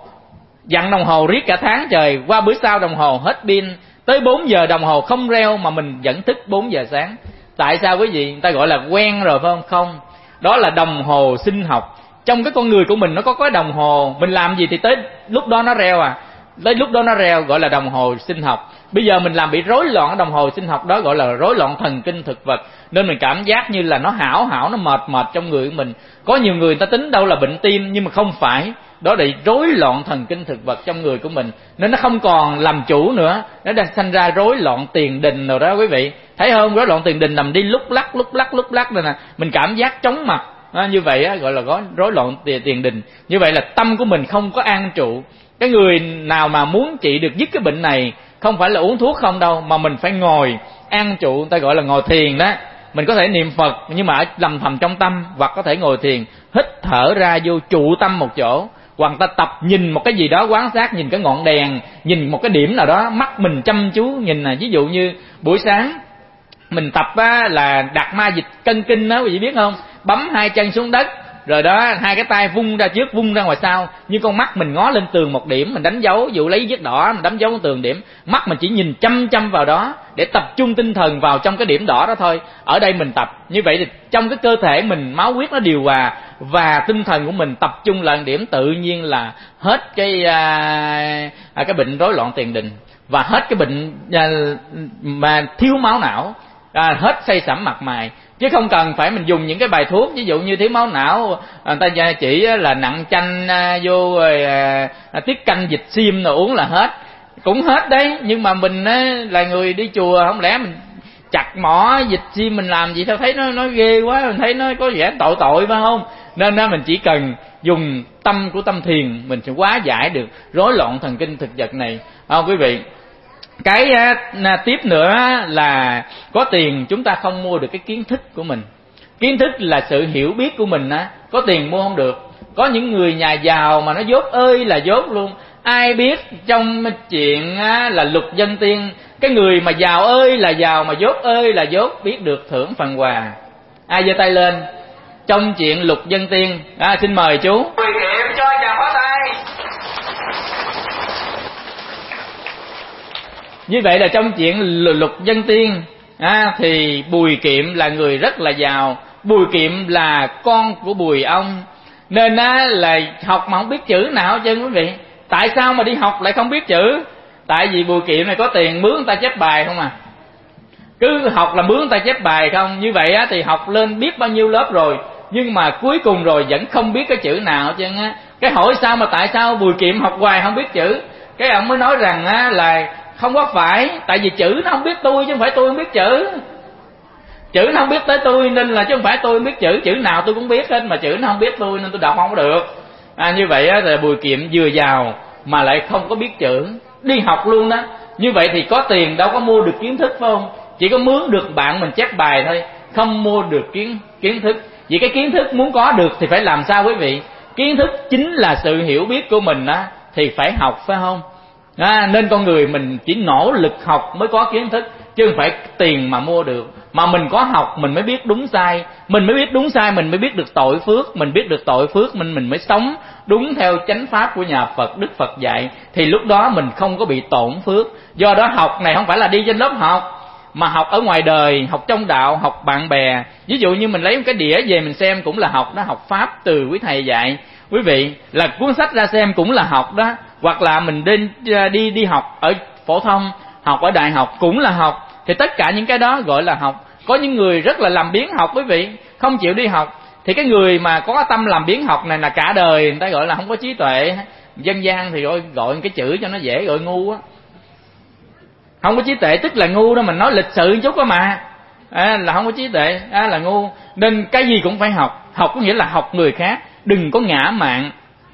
hồ riết cả tháng trời. Qua bữa sau đồng hồ hết pin, tới 4 giờ đồng hồ không reo mà mình vẫn thức 4 giờ sáng. Tại sao quý vị? Người ta gọi là quen rồi phải không? Không, đó là đồng hồ sinh học. Trong cái con người của mình nó có cái đồng hồ, mình làm gì thì tới lúc đó nó reo à. Tới lúc đó nó reo gọi là đồng hồ sinh học. Bây giờ mình làm bị rối loạn cái đồng hồ sinh học đó gọi là rối loạn thần kinh thực vật. Nên mình cảm giác như là nó hão nó mệt trong người của mình. Có nhiều người ta tính đâu là bệnh tim, nhưng mà không phải. Đó là rối loạn thần kinh thực vật trong người của mình. Nên nó không còn làm chủ nữa, nó đang sanh ra rối loạn tiền đình rồi đó quý vị. Thấy không? Rối loạn tiền đình nằm đi lúc lắc rồi nè. Mình cảm giác chóng mặt. Như vậy á, gọi là có rối loạn tiền đình. Như vậy là tâm của mình không có an trụ. Cái người nào mà muốn trị được dứt cái bệnh này, không phải là uống thuốc không đâu, mà mình phải ngồi an trụ, người ta gọi là ngồi thiền đó. Mình có thể niệm Phật nhưng mà lầm thầm trong tâm, hoặc có thể ngồi thiền, hít thở ra vô trụ tâm một chỗ, hoặc ta tập nhìn một cái gì đó, quan sát, nhìn cái ngọn đèn, nhìn một cái điểm nào đó, mắt mình chăm chú nhìn. Ví dụ như buổi sáng mình tập á, là đặt ma dịch cân kinh đó, quý vị biết không? Bấm hai chân xuống đất, rồi đó hai cái tay vung ra trước, vung ra ngoài sau, nhưng con mắt mình ngó lên tường một điểm, mình đánh dấu. Ví dụ lấy viết đỏ, mình đánh dấu tường điểm, mắt mình chỉ nhìn chăm vào đó để tập trung tinh thần vào trong cái điểm đỏ đó thôi. Ở đây mình tập như vậy thì trong cái cơ thể mình máu huyết nó điều hòa, và tinh thần của mình tập trung lại điểm, tự nhiên là hết cái bệnh rối loạn tiền đình, và hết cái bệnh mà thiếu máu não, hết say sẩm mặt mày. Chứ không cần phải mình dùng những cái bài thuốc, ví dụ như thiếu máu não, người ta chỉ là nặng chanh vô rồi tiết canh dịch xiêm rồi uống là hết, cũng hết đấy. Nhưng mà mình là người đi chùa, không lẽ mình chặt mỏ dịch xiêm mình làm gì? Sao thấy nó ghê quá, mình thấy nó có vẻ tội phải không? Nên mình chỉ cần dùng tâm của tâm thiền, mình sẽ hóa giải được rối loạn thần kinh thực vật này. Quý vị, cái tiếp nữa là có tiền chúng ta không mua được cái kiến thức của mình. Kiến thức là sự hiểu biết của mình á, có tiền mua không được. Có những người nhà giàu mà nó dốt ơi là dốt luôn. Ai biết trong chuyện là Lục Vân Tiên, cái người mà giàu ơi là giàu, mà dốt ơi là dốt, biết được thưởng phần quà. Ai giơ tay lên trong chuyện Lục Vân Tiên? Xin mời chú. Mời kiệm cho chàng phá tay. Như vậy là trong chuyện Lục Vân Tiên thì Bùi Kiệm là người rất là giàu. Bùi Kiệm là con của Bùi Ông, nên là học mà không biết chữ nào hết trơn quý vị. Tại sao mà đi học lại không biết chữ? Tại vì Bùi Kiệm này có tiền mướn người ta chép bài không à. Cứ học là mướn người ta chép bài không. Như vậy thì học lên biết bao nhiêu lớp rồi, nhưng mà cuối cùng rồi vẫn không biết cái chữ nào hết trơn á. Cái hỏi sao mà tại sao Bùi Kiệm học hoài không biết chữ? Cái ông mới nói rằng là không có phải, tại vì chữ nó không biết tôi, chứ không phải tôi không biết chữ. Chữ nó không biết tới tôi, nên là chứ không phải tôi không biết chữ. Chữ nào tôi cũng biết hết, mà chữ nó không biết tôi nên tôi đọc không có được. Như vậy là Bùi Kiệm vừa giàu mà lại không có biết chữ, đi học luôn đó. Như vậy thì có tiền đâu có mua được kiến thức phải không? Chỉ có mướn được bạn mình chép bài thôi, không mua được kiến thức. Vì cái kiến thức muốn có được thì phải làm sao quý vị? Kiến thức chính là sự hiểu biết của mình thì phải học phải không? Nên con người mình chỉ nỗ lực học mới có kiến thức, chứ không phải tiền mà mua được. Mà mình có học mình mới biết đúng sai, mình mới biết đúng sai, mình mới biết được tội phước, mình biết được tội phước mình mới sống đúng theo chánh pháp của nhà Phật, Đức Phật dạy, thì lúc đó mình không có bị tổn phước. Do đó học này không phải là đi trên lớp học, mà học ở ngoài đời, học trong đạo, học bạn bè. Ví dụ như mình lấy một cái đĩa về mình xem cũng là học đó, học pháp từ quý thầy dạy. Quý vị, là cuốn sách ra xem cũng là học đó. Hoặc là mình đi học ở phổ thông, học ở đại học cũng là học. Thì tất cả những cái đó gọi là học. Có những người rất là làm biếng học quý vị, không chịu đi học. Thì cái người mà có tâm làm biếng học này là cả đời người ta gọi là không có trí tuệ. Dân gian thì gọi cái chữ cho nó dễ, gọi ngu á. Không có trí tuệ tức là ngu đó, mình nói lịch sự chút đó mà. Là không có trí tuệ, là ngu. Nên cái gì cũng phải học. Học có nghĩa là học người khác, đừng có ngã mạn.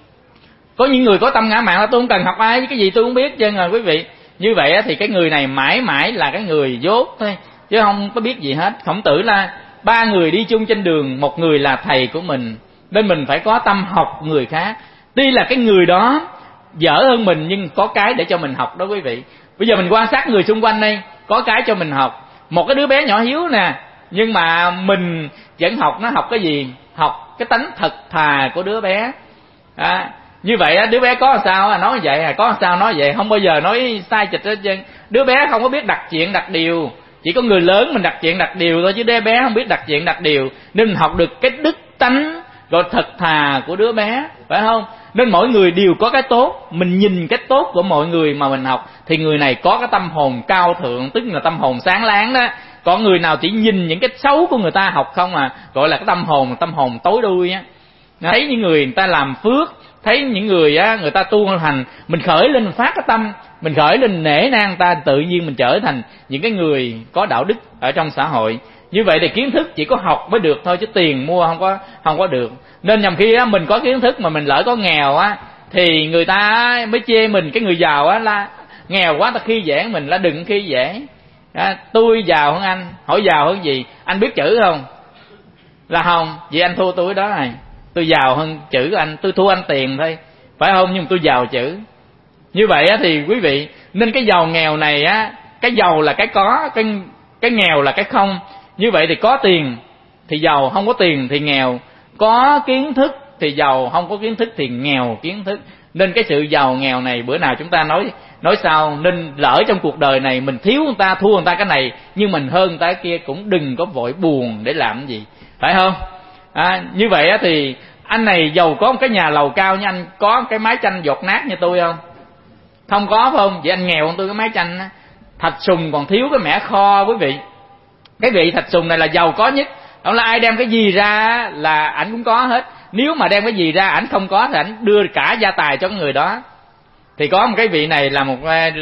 Có những người có tâm ngã mạn là tôi không cần học ai, cái gì tôi không biết trơn rồi quý vị. Như vậy thì cái người này mãi mãi là cái người dốt thôi, chứ không có biết gì hết. Khổng Tử là 3 người đi chung trên đường, một người là thầy của mình, nên mình phải có tâm học người khác. Tuy là cái người đó dở hơn mình, nhưng có cái để cho mình học đó quý vị. Bây giờ mình quan sát người xung quanh đây, có cái cho mình học. Một cái đứa bé nhỏ hiếu nè, nhưng mà mình vẫn học, nó học cái gì? Học cái tánh thật thà của đứa bé. Như vậy đứa bé có sao nói vậy, có sao nói vậy, không bao giờ nói sai chịch hết trơn. Đứa bé không có biết đặt chuyện đặt điều, Chỉ có người lớn mình đặt chuyện đặt điều thôi, chứ đứa bé không biết đặt chuyện đặt điều, nên mình học được cái đức tánh gọi thật thà của đứa bé, phải không? Nên mỗi người đều có cái tốt, mình nhìn cái tốt của mọi người mà mình học, thì người này có cái tâm hồn cao thượng, tức là tâm hồn sáng láng đó. Còn người nào chỉ nhìn những cái xấu của người ta học không à, gọi là cái tâm hồn tối đuôi á. Thấy những người ta làm phước, thấy những người á, người ta tu hành, mình khởi lên, mình phát cái tâm, mình khởi lên nể nang ta, tự nhiên mình trở thành những cái người có đạo đức ở trong xã hội. Như vậy thì kiến thức chỉ có học mới được thôi, chứ tiền mua không có được. Nên nhầm khi á, mình có kiến thức mà mình lỡ có nghèo á, thì người ta mới chê mình. Cái người giàu á là nghèo quá ta khi dễ mình, là đừng khi dễ. Tôi giàu hơn anh, hỏi giàu hơn gì? Anh biết chữ không? Là không, vì anh thua tôi đó này. Tôi giàu hơn chữ anh, tôi thua anh tiền thôi, phải không? Nhưng mà tôi giàu chữ. Như vậy á thì quý vị, nên cái giàu nghèo này á, cái giàu là cái có, cái nghèo là cái không. Như vậy thì có tiền thì giàu, không có tiền thì nghèo. Có kiến thức thì giàu, không có kiến thức thì nghèo kiến thức. Nên cái sự giàu nghèo này bữa nào chúng ta nói sau. Nên lỡ trong cuộc đời này mình thiếu người ta, thua người ta cái này, nhưng mình hơn người ta cái kia, cũng đừng có vội buồn để làm cái gì, phải không? Như vậy á thì anh này giàu có một cái nhà lầu cao, như anh có cái mái tranh dột nát như tôi không? Không có, phải không? Vậy anh nghèo hơn tôi cái mái tranh á. Thạch Sùng còn thiếu cái mẻ kho quý vị. Cái vị Thạch Sùng này là giàu có nhất. Đó là ai đem cái gì ra là ảnh cũng có hết. Nếu mà đem cái gì ra ảnh không có thì ảnh đưa cả gia tài cho người đó. Thì có một cái vị này là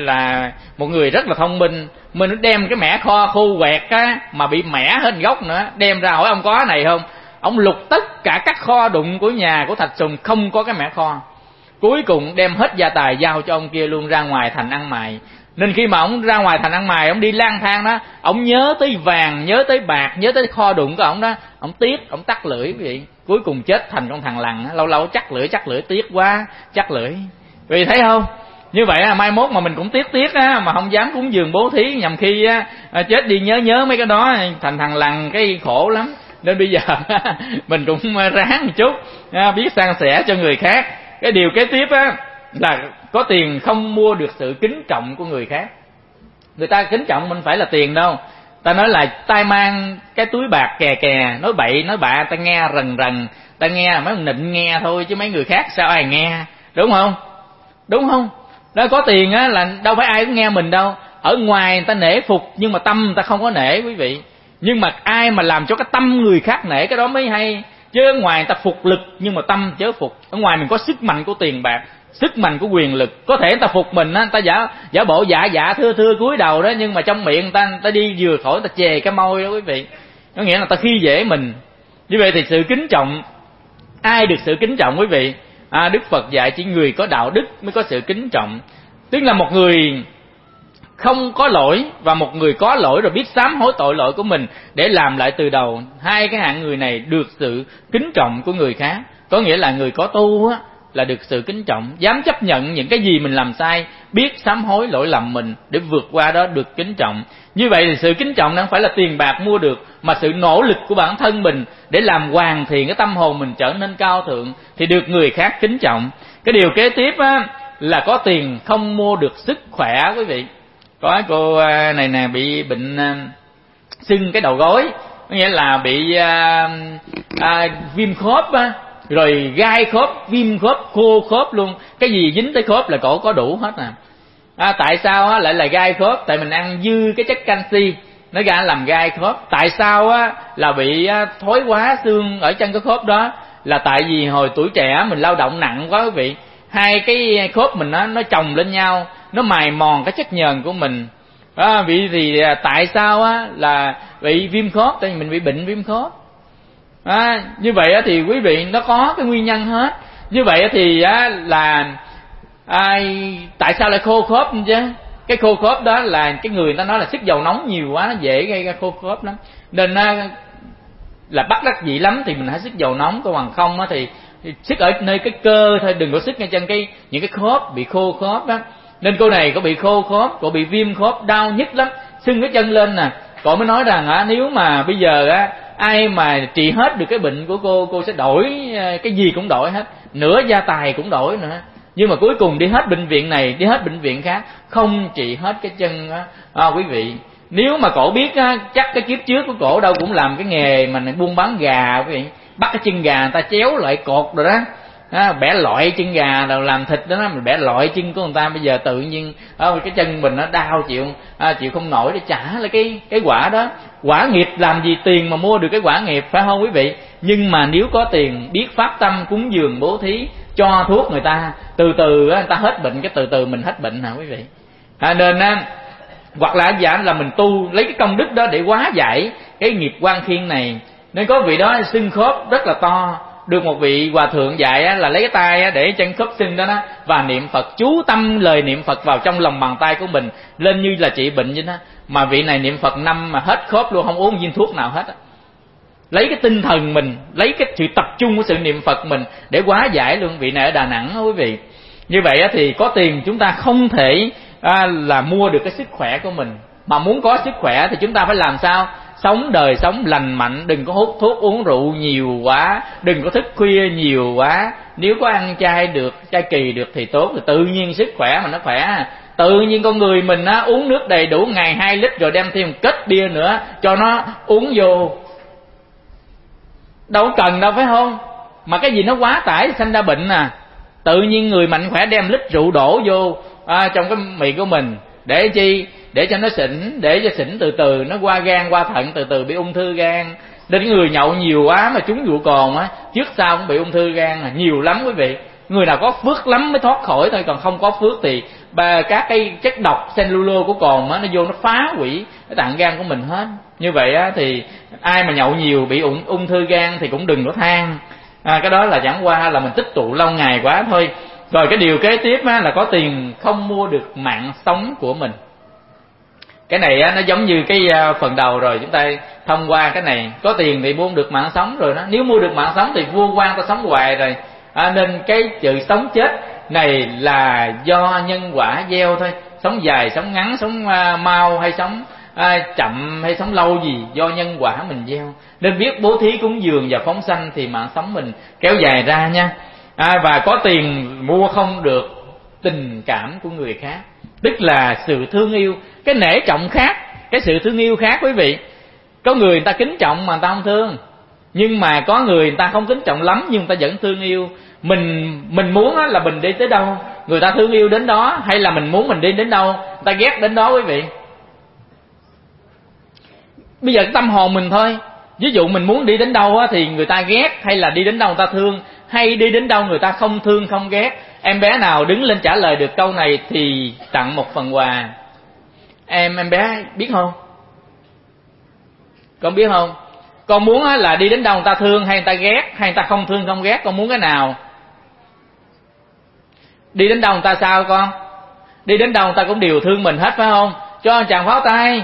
một người rất là thông minh. Mình đem cái mẻ kho khô quẹt á, mà bị mẻ hết gốc nữa, đem ra hỏi ông có cái này không? Ông lục tất cả các kho đụng của nhà của Thạch Sùng, không có cái mẻ kho. Cuối cùng đem hết gia tài giao cho ông kia luôn, ra ngoài thành ăn mày. Nên khi mà ông ra ngoài thành ăn mày, ông đi lang thang đó, ông nhớ tới vàng, nhớ tới bạc, nhớ tới kho đụng của ông đó, ông tiếc, ông tắt lưỡi quý vị. Cuối cùng chết thành con thằng lằn, lâu lâu chắc lưỡi, tiếc quá, chắc lưỡi. Vì thấy không? Như vậy là mai mốt mà mình cũng tiếc á, mà không dám cúng dường bố thí, nhằm khi á, chết đi nhớ mấy cái đó, thành thằng lằn cái khổ lắm. Nên bây giờ mình cũng ráng một chút, biết san sẻ cho người khác. Cái điều kế tiếp á là có tiền không mua được sự kính trọng của người khác. Người ta kính trọng mình phải là tiền đâu. Ta nói là tay mang cái túi bạc kè, nói bậy nói bạ, ta nghe rần, ta nghe mấy ông nịnh nghe thôi, chứ mấy người khác sao ai nghe, đúng không? Đúng không? Đó, có tiền á là đâu phải ai cũng nghe mình đâu. Ở ngoài người ta nể phục, nhưng mà tâm người ta không có nể quý vị. Nhưng mà ai mà làm cho cái tâm người khác nể, cái đó mới hay. Chứ ở ngoài người ta phục lực, nhưng mà tâm chớ phục. Ở ngoài mình có sức mạnh của tiền bạc, sức mạnh của quyền lực, có thể người ta phục mình á, người ta giả bộ dạ thưa cúi đầu đó, nhưng mà trong miệng người ta đi vừa khỏi, người ta chề cái môi đó quý vị. Có nghĩa là người ta khi dễ mình. Như vậy thì sự kính trọng, ai được sự kính trọng quý vị? Đức Phật dạy chỉ người có đạo đức mới có sự kính trọng. Tức là một người không có lỗi và một người có lỗi rồi biết sám hối tội lỗi của mình để làm lại từ đầu. Hai cái hạng người này được sự kính trọng của người khác. Có nghĩa là người có tu á là được sự kính trọng, dám chấp nhận những cái gì mình làm sai, biết sám hối lỗi lầm mình để vượt qua đó, được kính trọng. Như vậy thì sự kính trọng không phải là tiền bạc mua được, mà sự nỗ lực của bản thân mình để làm hoàn thiện cái tâm hồn mình trở nên cao thượng thì được người khác kính trọng. Cái điều kế tiếp á là có tiền không mua được sức khỏe quý vị. Có cô này nè bị bệnh sưng cái đầu gối, có nghĩa là bị viêm khớp á, rồi gai khớp, viêm khớp, khô khớp luôn. Cái gì dính tới khớp là cổ có đủ hết tại sao á lại là gai khớp? Tại mình ăn dư cái chất canxi, nó ra làm gai khớp. Tại sao á là bị thối quá xương ở chân cái khớp đó? Là tại vì hồi tuổi trẻ mình lao động nặng quá quý vị, hai cái khớp mình nó chồng lên nhau, nó mài mòn cái chất nhờn của mình. Vì thì tại sao á là bị viêm khớp? Tại vì mình bị bệnh viêm khớp. Như vậy á thì quý vị nó có cái nguyên nhân hết. Như vậy á thì là tại sao lại khô khớp chứ? Cái khô khớp đó là cái người ta nói là sức dầu nóng nhiều quá, nó dễ gây ra khô khớp lắm. Nên là bắt đắc dĩ lắm thì mình hãy sức dầu nóng, còn bằng không á thì sức ở nơi cái cơ thôi, đừng có sức ngay chân những cái khớp bị khô khớp á. Nên cô này có bị khô khớp, cô bị viêm khớp, đau nhức lắm, sưng cái chân lên nè. Cô mới nói rằng nếu mà bây giờ ai mà trị hết được cái bệnh của cô sẽ đổi cái gì cũng đổi hết, nửa gia tài cũng đổi nữa. Nhưng mà cuối cùng đi hết bệnh viện này, đi hết bệnh viện khác, không trị hết cái chân quý vị. Nếu mà cổ biết á, chắc cái kiếp trước của cổ đâu cũng làm cái nghề mà buôn bán gà, quý vị, bắt cái chân gà người ta chéo lại cột rồi đó, bẻ loại chân gà rồi làm thịt đó, mình bẻ loại chân của người ta, bây giờ tự nhiên cái chân mình nó đau chịu không nổi để trả lại cái quả đó. Quả nghiệp làm gì tiền mà mua được cái quả nghiệp, phải không quý vị? Nhưng mà nếu có tiền, biết pháp tâm cúng dường bố thí, cho thuốc người ta, từ từ người ta hết bệnh, cái từ từ mình hết bệnh hả quý vị? Nên hoặc là giả là mình tu lấy cái công đức đó để hóa giải cái nghiệp quan khiên này. Nên có vị đó xưng khớp rất là to, được một vị hòa thượng dạy là lấy cái tay để chân khớp xưng đó và niệm Phật, chú tâm lời niệm Phật vào trong lòng bàn tay của mình lên như là trị bệnh vậy đó. Mà vị này niệm Phật năm mà hết khớp luôn, không uống viên thuốc nào hết. Lấy cái tinh thần mình, lấy cái sự tập trung của sự niệm Phật mình để hóa giải luôn. Vị này ở Đà Nẵng đó quý vị. Như vậy thì có tiền chúng ta không thể là mua được cái sức khỏe của mình. Mà muốn có sức khỏe thì chúng ta phải làm sao? Sống đời sống lành mạnh, đừng có hút thuốc uống rượu nhiều quá, đừng có thức khuya nhiều quá. Nếu có ăn chay được, chay kỳ được thì tốt, thì tự nhiên sức khỏe mà nó khỏe. Tự nhiên con người mình uống nước đầy đủ ngày 2 lít rồi đem thêm một kết bia nữa cho nó uống vô, đâu cần đâu, phải không? Mà cái gì nó quá tải sanh ra bệnh Tự nhiên người mạnh khỏe đem lít rượu đổ vô trong cái miệng của mình để chi? Để cho nó xỉn, để cho xỉn từ từ nó qua gan qua thận, từ từ bị ung thư gan. Đến người nhậu nhiều quá mà trúng rượu cồn trước sau cũng bị ung thư gan nhiều lắm quý vị. Người nào có phước lắm mới thoát khỏi thôi, còn không có phước thì các cái chất độc cellulo của cồn nó vô nó phá hủy cái tạng gan của mình hết. Như vậy thì ai mà nhậu nhiều bị ung thư gan thì cũng đừng có than. Cái đó là chẳng qua là mình tích tụ lâu ngày quá thôi. Rồi cái điều kế tiếp là có tiền không mua được mạng sống của mình. Cái này nó giống như cái phần đầu rồi, chúng ta thông qua cái này. Có tiền thì mua được mạng sống rồi đó. Nếu mua được mạng sống thì vua quan ta sống hoài rồi. Nên cái sự sống chết này là do nhân quả gieo thôi. Sống dài, sống ngắn, sống mau hay sống chậm hay sống lâu gì do nhân quả mình gieo. Nên biết bố thí cúng dường và phóng sanh thì mạng sống mình kéo dài ra nha. Và có tiền mua không được tình cảm của người khác, tức là sự thương yêu. Cái nể trọng khác, cái sự thương yêu khác quý vị. Có người ta kính trọng mà người ta không thương, nhưng mà có người ta không kính trọng lắm nhưng người ta vẫn thương yêu. Mình muốn là mình đi tới đâu người ta thương yêu đến đó, hay là mình muốn mình đi đến đâu người ta ghét đến đó quý vị? Bây giờ cái tâm hồn mình thôi. Ví dụ mình muốn đi đến đâu thì người ta ghét, hay là đi đến đâu người ta thương, hay đi đến đâu người ta không thương không ghét? Em bé nào đứng lên trả lời được câu này thì tặng một phần quà. Em bé biết không? Con biết không? Con muốn là đi đến đâu người ta thương hay người ta ghét, hay người ta không thương không ghét? Con muốn cái nào? Đi đến đâu người ta sao con? Đi đến đâu người ta cũng đều thương mình hết, phải không? Cho chàng pháo tay.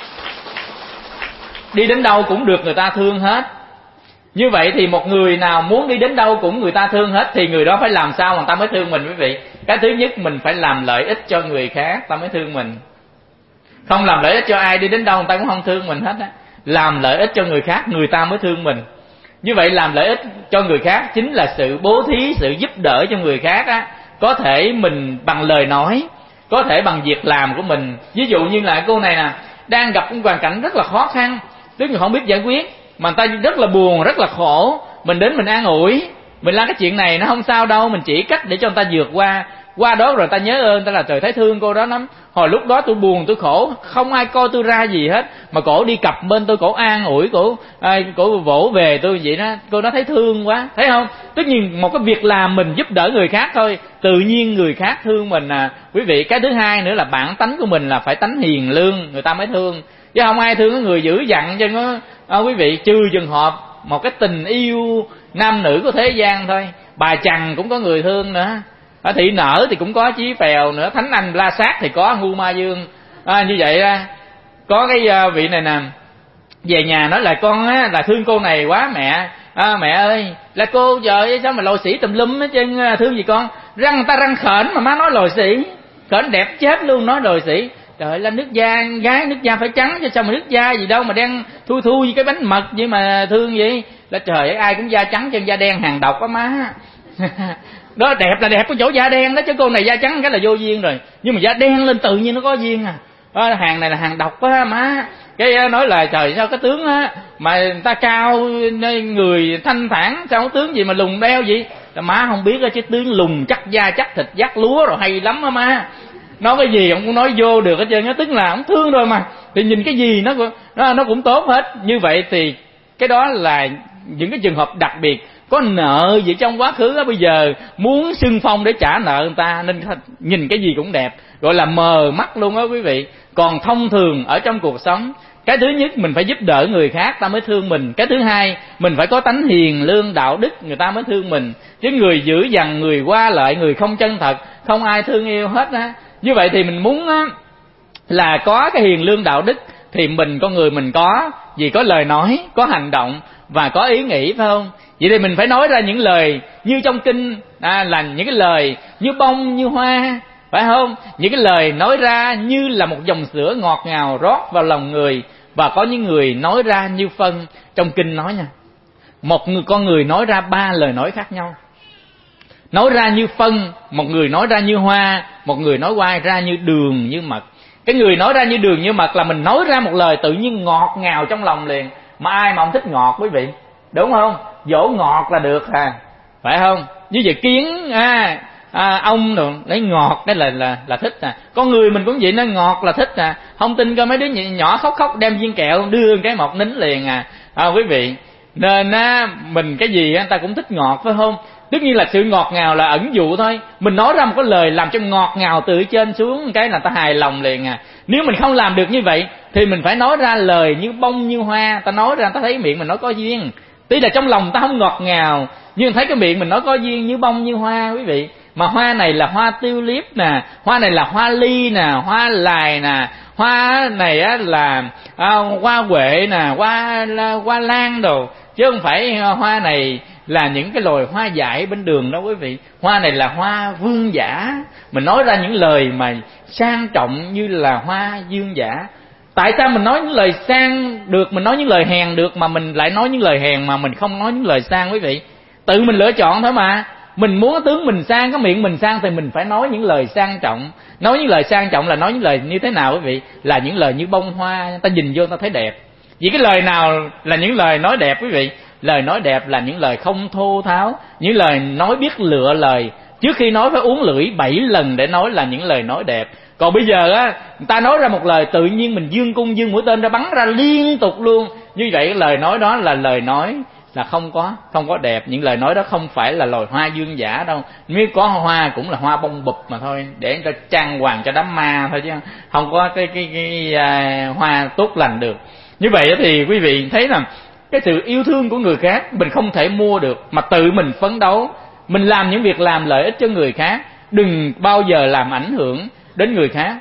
Đi đến đâu cũng được người ta thương hết. Như vậy thì một người nào muốn đi đến đâu cũng người ta thương hết thì người đó phải làm sao mà người ta mới thương mình quý vị? Cái thứ nhất, mình phải làm lợi ích cho người khác ta mới thương mình. Không làm lợi ích cho ai, đi đến đâu người ta cũng không thương mình hết á. Làm lợi ích cho người khác người ta mới thương mình. Như vậy làm lợi ích cho người khác chính là sự bố thí, sự giúp đỡ cho người khác á. Có thể mình bằng lời nói, có thể bằng việc làm của mình. Ví dụ như là cô này đang gặp một hoàn cảnh rất là khó khăn, tức là không biết giải quyết, mà người ta rất là buồn, rất là khổ. Mình đến mình an ủi, mình làm cái chuyện này nó không sao đâu, mình chỉ cách để cho người ta vượt qua. Qua đó rồi người ta nhớ ơn, người ta là trời thấy thương cô đó lắm. Hồi lúc đó tôi buồn, tôi khổ, không ai coi tôi ra gì hết, mà cổ đi cặp bên tôi, cổ an ủi, cổ vỗ về tôi vậy đó. Cô đó thấy thương quá, thấy không? Tất nhiên một cái việc làm mình giúp đỡ người khác thôi, tự nhiên người khác thương mình quý vị. Cái thứ hai nữa là bản tánh của mình là phải tánh hiền lương, người ta mới thương. Chứ không ai thương cái người dữ dằn cho nó quý vị, trừ trường hợp một cái tình yêu nam nữ của thế gian thôi. Bà chằn cũng có người thương nữa, thị nở thì cũng có chí phèo nữa, thánh anh la sát thì có ngu ma dương. Như vậy có cái vị này nè, về nhà nói là con là thương cô này quá mẹ. Mẹ ơi, là cô trời sao mà lòi sĩ tùm lum hết trơn, thương gì con? Răng ta răng khểnh mà má nói lòi sĩ, khểnh đẹp chết luôn, nói lòi sĩ. Trời, là nước da, gái nước da phải trắng chứ sao mà nước da gì đâu mà đen thui thui như cái bánh mật vậy mà thương vậy. Là trời ơi, ai cũng da trắng chân da đen hàng độc á má. Đó đẹp là đẹp có chỗ da đen đó, chứ cô này da trắng cái là vô duyên rồi. Nhưng mà da đen lên tự nhiên nó có duyên hàng này là hàng độc á má. Cái nói là trời sao cái tướng á mà người ta cao, người thanh thản, sao cái tướng gì mà lùn đeo vậy? Má không biết á, chứ tướng lùn chắc da chắc thịt dắt lúa rồi hay lắm á má. Nói cái gì ông cũng nói vô được hết trơn á, tức là ông thương rồi mà. Thì nhìn cái gì nó cũng tốt hết. Như vậy thì cái đó là những cái trường hợp đặc biệt, có nợ gì trong quá khứ á, bây giờ muốn xưng phong để trả nợ người ta, nên nhìn cái gì cũng đẹp, gọi là mờ mắt luôn á quý vị. Còn thông thường ở trong cuộc sống, cái thứ nhất mình phải giúp đỡ người khác ta mới thương mình. Cái thứ hai mình phải có tánh hiền lương đạo đức người ta mới thương mình. Chứ người dữ dằn, người qua lại, người không chân thật, không ai thương yêu hết á. Như vậy thì mình muốn á là có cái hiền lương đạo đức thì con người mình có gì? Có lời nói, có hành động và có ý nghĩ, phải không? Vậy thì mình phải nói ra những lời như trong kinh là những cái lời như bông như hoa, phải không? Những cái lời nói ra như là một dòng sữa ngọt ngào rót vào lòng người. Và có những người nói ra như phân. Trong kinh nói nha, con người nói ra 3 lời nói khác nhau. Nói ra như phân, một người nói ra như hoa, một người nói ra như đường như mật. Cái người nói ra như đường như mật là mình nói ra một lời tự nhiên ngọt ngào trong lòng liền. Mà ai mà không thích ngọt quý vị, đúng không? Dỗ ngọt là được phải không? Như vậy kiến ông rồi lấy ngọt đấy là thích Con người mình cũng vậy, nó ngọt là thích Không tin coi mấy đứa nhỏ khóc đem viên kẹo đưa cái một nín liền quý vị. Nên mình cái gì người ta cũng thích ngọt, phải không? Tất nhiên là sự ngọt ngào là ẩn dụ thôi. Mình nói ra một cái lời làm cho ngọt ngào từ trên xuống cái là ta hài lòng liền Nếu mình không làm được như vậy thì mình phải nói ra lời như bông như hoa. Ta nói ra ta thấy miệng mình nói có duyên. Tuy là trong lòng ta không ngọt ngào, nhưng thấy cái miệng mình nói có duyên, như bông như hoa quý vị. Mà hoa này là hoa tulip nè, hoa này là hoa ly nè, hoa lài nè, hoa này là hoa huệ nè, hoa lan đồ. Chứ không phải hoa này là những cái loài hoa dại bên đường đó quý vị. Hoa này là hoa vương giả. Mình nói ra những lời mà sang trọng như là hoa vương giả. Tại sao mình nói những lời sang được, mình nói những lời hèn được, mà mình lại nói những lời hèn mà mình không nói những lời sang quý vị? Tự mình lựa chọn thôi mà. Mình muốn tướng mình sang, cái miệng mình sang thì mình phải nói những lời sang trọng. Nói những lời sang trọng là nói những lời như thế nào quý vị? Là những lời như bông hoa, ta nhìn vô ta thấy đẹp. Vì cái lời nào là những lời nói đẹp quý vị? Lời nói đẹp là những lời không thô tháo, những lời nói biết lựa lời. Trước khi nói phải uốn lưỡi 7 lần để nói là những lời nói đẹp. Còn bây giờ người ta nói ra một lời tự nhiên mình dương cung dương mũi tên ra bắn ra liên tục luôn. Như vậy cái lời nói đó là lời nói là không có đẹp. Những lời nói đó không phải là loài hoa dương giả đâu. Nếu có hoa cũng là hoa bông bụp mà thôi, để người ta trang hoàng cho đám ma thôi, chứ không có cái hoa tốt lành được. Như vậy thì quý vị thấy rằng cái sự yêu thương của người khác mình không thể mua được, mà tự mình phấn đấu, mình làm những việc làm lợi ích cho người khác, đừng bao giờ làm ảnh hưởng đến người khác.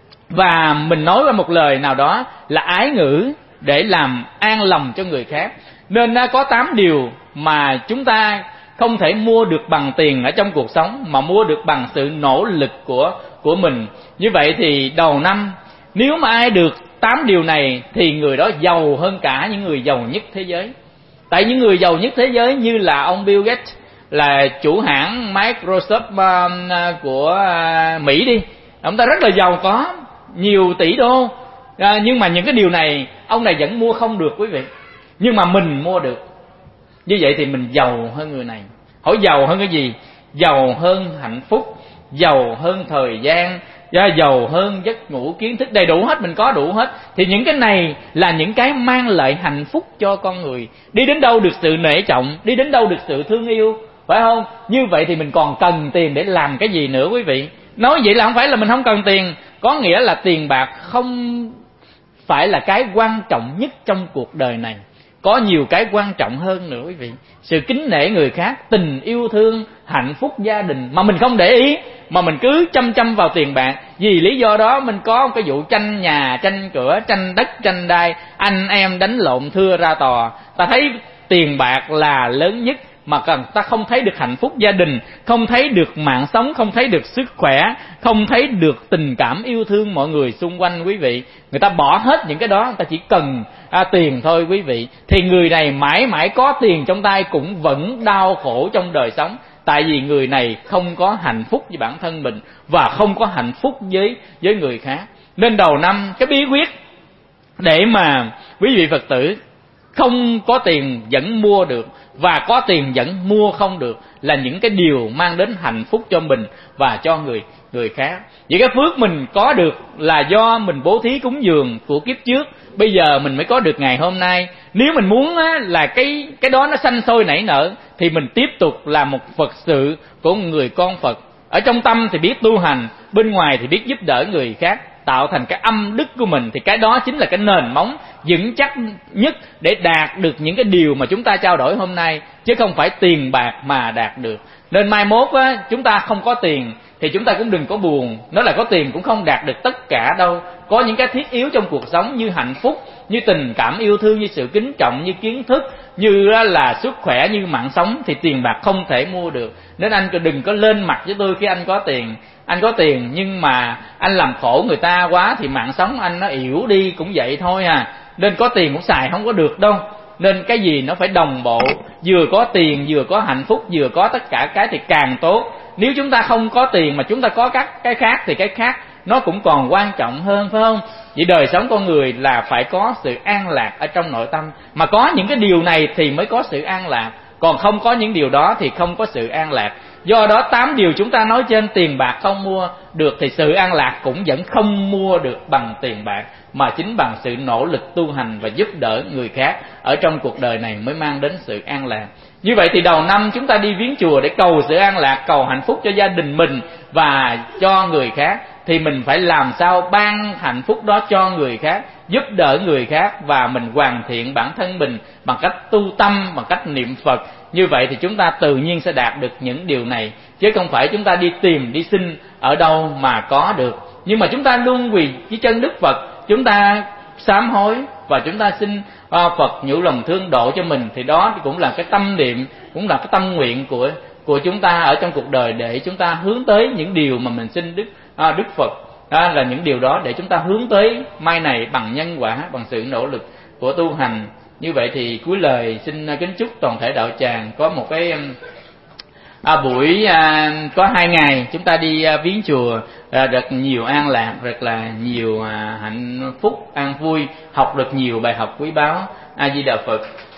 Và mình nói ra một lời nào đó là ái ngữ để làm an lòng cho người khác. Nên có 8 điều mà chúng ta không thể mua được bằng tiền ở trong cuộc sống, mà mua được bằng sự nỗ lực của mình. Như vậy thì đầu năm, nếu mà ai được 8 điều này thì người đó giàu hơn cả những người giàu nhất thế giới. Tại những người giàu nhất thế giới như là ông Bill Gates, là chủ hãng Microsoft của Mỹ đi, ông ta rất là giàu có nhiều tỷ đô, nhưng mà những cái điều này ông này vẫn mua không được quý vị. Nhưng mà mình mua được. Như vậy thì mình giàu hơn người này. Hỏi giàu hơn cái gì? Giàu hơn hạnh phúc, giàu hơn thời gian, giàu hơn giấc ngủ, kiến thức, đầy đủ hết, mình có đủ hết. Thì những cái này là những cái mang lại hạnh phúc cho con người. Đi đến đâu được sự nể trọng, đi đến đâu được sự thương yêu, phải không? Như vậy thì mình còn cần tiền để làm cái gì nữa quý vị? Nói vậy là không phải là mình không cần tiền. Có nghĩa là tiền bạc không phải là cái quan trọng nhất trong cuộc đời này. Có nhiều cái quan trọng hơn nữa quý vị. Sự kính nể người khác, tình yêu thương, hạnh phúc gia đình mà mình không để ý, mà mình cứ chăm vào tiền bạc. Vì lý do đó mình có một cái vụ tranh nhà, tranh cửa, tranh đất, tranh đai, anh em đánh lộn thưa ra tòa. Ta thấy tiền bạc là lớn nhất, mà ta không thấy được hạnh phúc gia đình, không thấy được mạng sống, không thấy được sức khỏe, không thấy được tình cảm yêu thương mọi người xung quanh quý vị. Người ta bỏ hết những cái đó, người ta chỉ cần tiền thôi quý vị. Thì người này mãi mãi có tiền trong tay cũng vẫn đau khổ trong đời sống. Tại vì người này không có hạnh phúc với bản thân mình và không có hạnh phúc với người khác. Nên đầu năm cái bí quyết để mà quý vị Phật tử không có tiền vẫn mua được và có tiền vẫn mua không được là những cái điều mang đến hạnh phúc cho mình và cho người khác. Vậy cái phước mình có được là do mình bố thí cúng dường của kiếp trước, bây giờ mình mới có được ngày hôm nay. Nếu mình muốn là cái đó nó sanh sôi nảy nở thì mình tiếp tục là một Phật sự của người con Phật. Ở trong tâm thì biết tu hành, bên ngoài thì biết giúp đỡ người khác, tạo thành cái âm đức của mình, thì cái đó chính là cái nền móng vững chắc nhất để đạt được những cái điều mà chúng ta trao đổi hôm nay, chứ không phải tiền bạc mà đạt được. Nên mai mốt chúng ta không có tiền thì chúng ta cũng đừng có buồn, nói là có tiền cũng không đạt được tất cả đâu. Có những cái thiết yếu trong cuộc sống như hạnh phúc, như tình cảm yêu thương, như sự kính trọng, như kiến thức, như là sức khỏe, như mạng sống thì tiền bạc không thể mua được. Nên anh đừng có lên mặt với tôi khi anh có tiền. Anh có tiền nhưng mà anh làm khổ người ta quá thì mạng sống anh nó yểu đi cũng vậy thôi à. Nên có tiền cũng xài không có được đâu. Nên cái gì nó phải đồng bộ, vừa có tiền, vừa có hạnh phúc, vừa có tất cả cái thì càng tốt. Nếu chúng ta không có tiền mà chúng ta có các cái khác thì cái khác nó cũng còn quan trọng hơn, phải không? Vậy đời sống con người là phải có sự an lạc ở trong nội tâm. Mà có những cái điều này thì mới có sự an lạc, còn không có những điều đó thì không có sự an lạc. Do đó 8 điều chúng ta nói trên tiền bạc không mua được thì sự an lạc cũng vẫn không mua được bằng tiền bạc, mà chính bằng sự nỗ lực tu hành và giúp đỡ người khác ở trong cuộc đời này mới mang đến sự an lạc. Như vậy thì đầu năm chúng ta đi viếng chùa để cầu sự an lạc, cầu hạnh phúc cho gia đình mình và cho người khác, thì mình phải làm sao ban hạnh phúc đó cho người khác, giúp đỡ người khác, và mình hoàn thiện bản thân mình bằng cách tu tâm, bằng cách niệm Phật. Như vậy thì chúng ta tự nhiên sẽ đạt được những điều này, chứ không phải chúng ta đi tìm, đi xin ở đâu mà có được. Nhưng mà chúng ta luôn quỳ dưới chân Đức Phật, chúng ta sám hối và chúng ta xin Phật nhủ lòng thương độ cho mình, thì đó cũng là cái tâm niệm, cũng là cái tâm nguyện của chúng ta ở trong cuộc đời, để chúng ta hướng tới những điều mà mình xin Đức Phật. Đó là những điều đó để chúng ta hướng tới mai này bằng nhân quả, bằng sự nỗ lực của tu hành. Như vậy thì cuối lời xin kính chúc toàn thể đạo tràng có một cái buổi có 2 ngày chúng ta đi viếng chùa được nhiều an lạc, rất là nhiều hạnh phúc, an vui, học được nhiều bài học quý báu. A Di Đà Phật.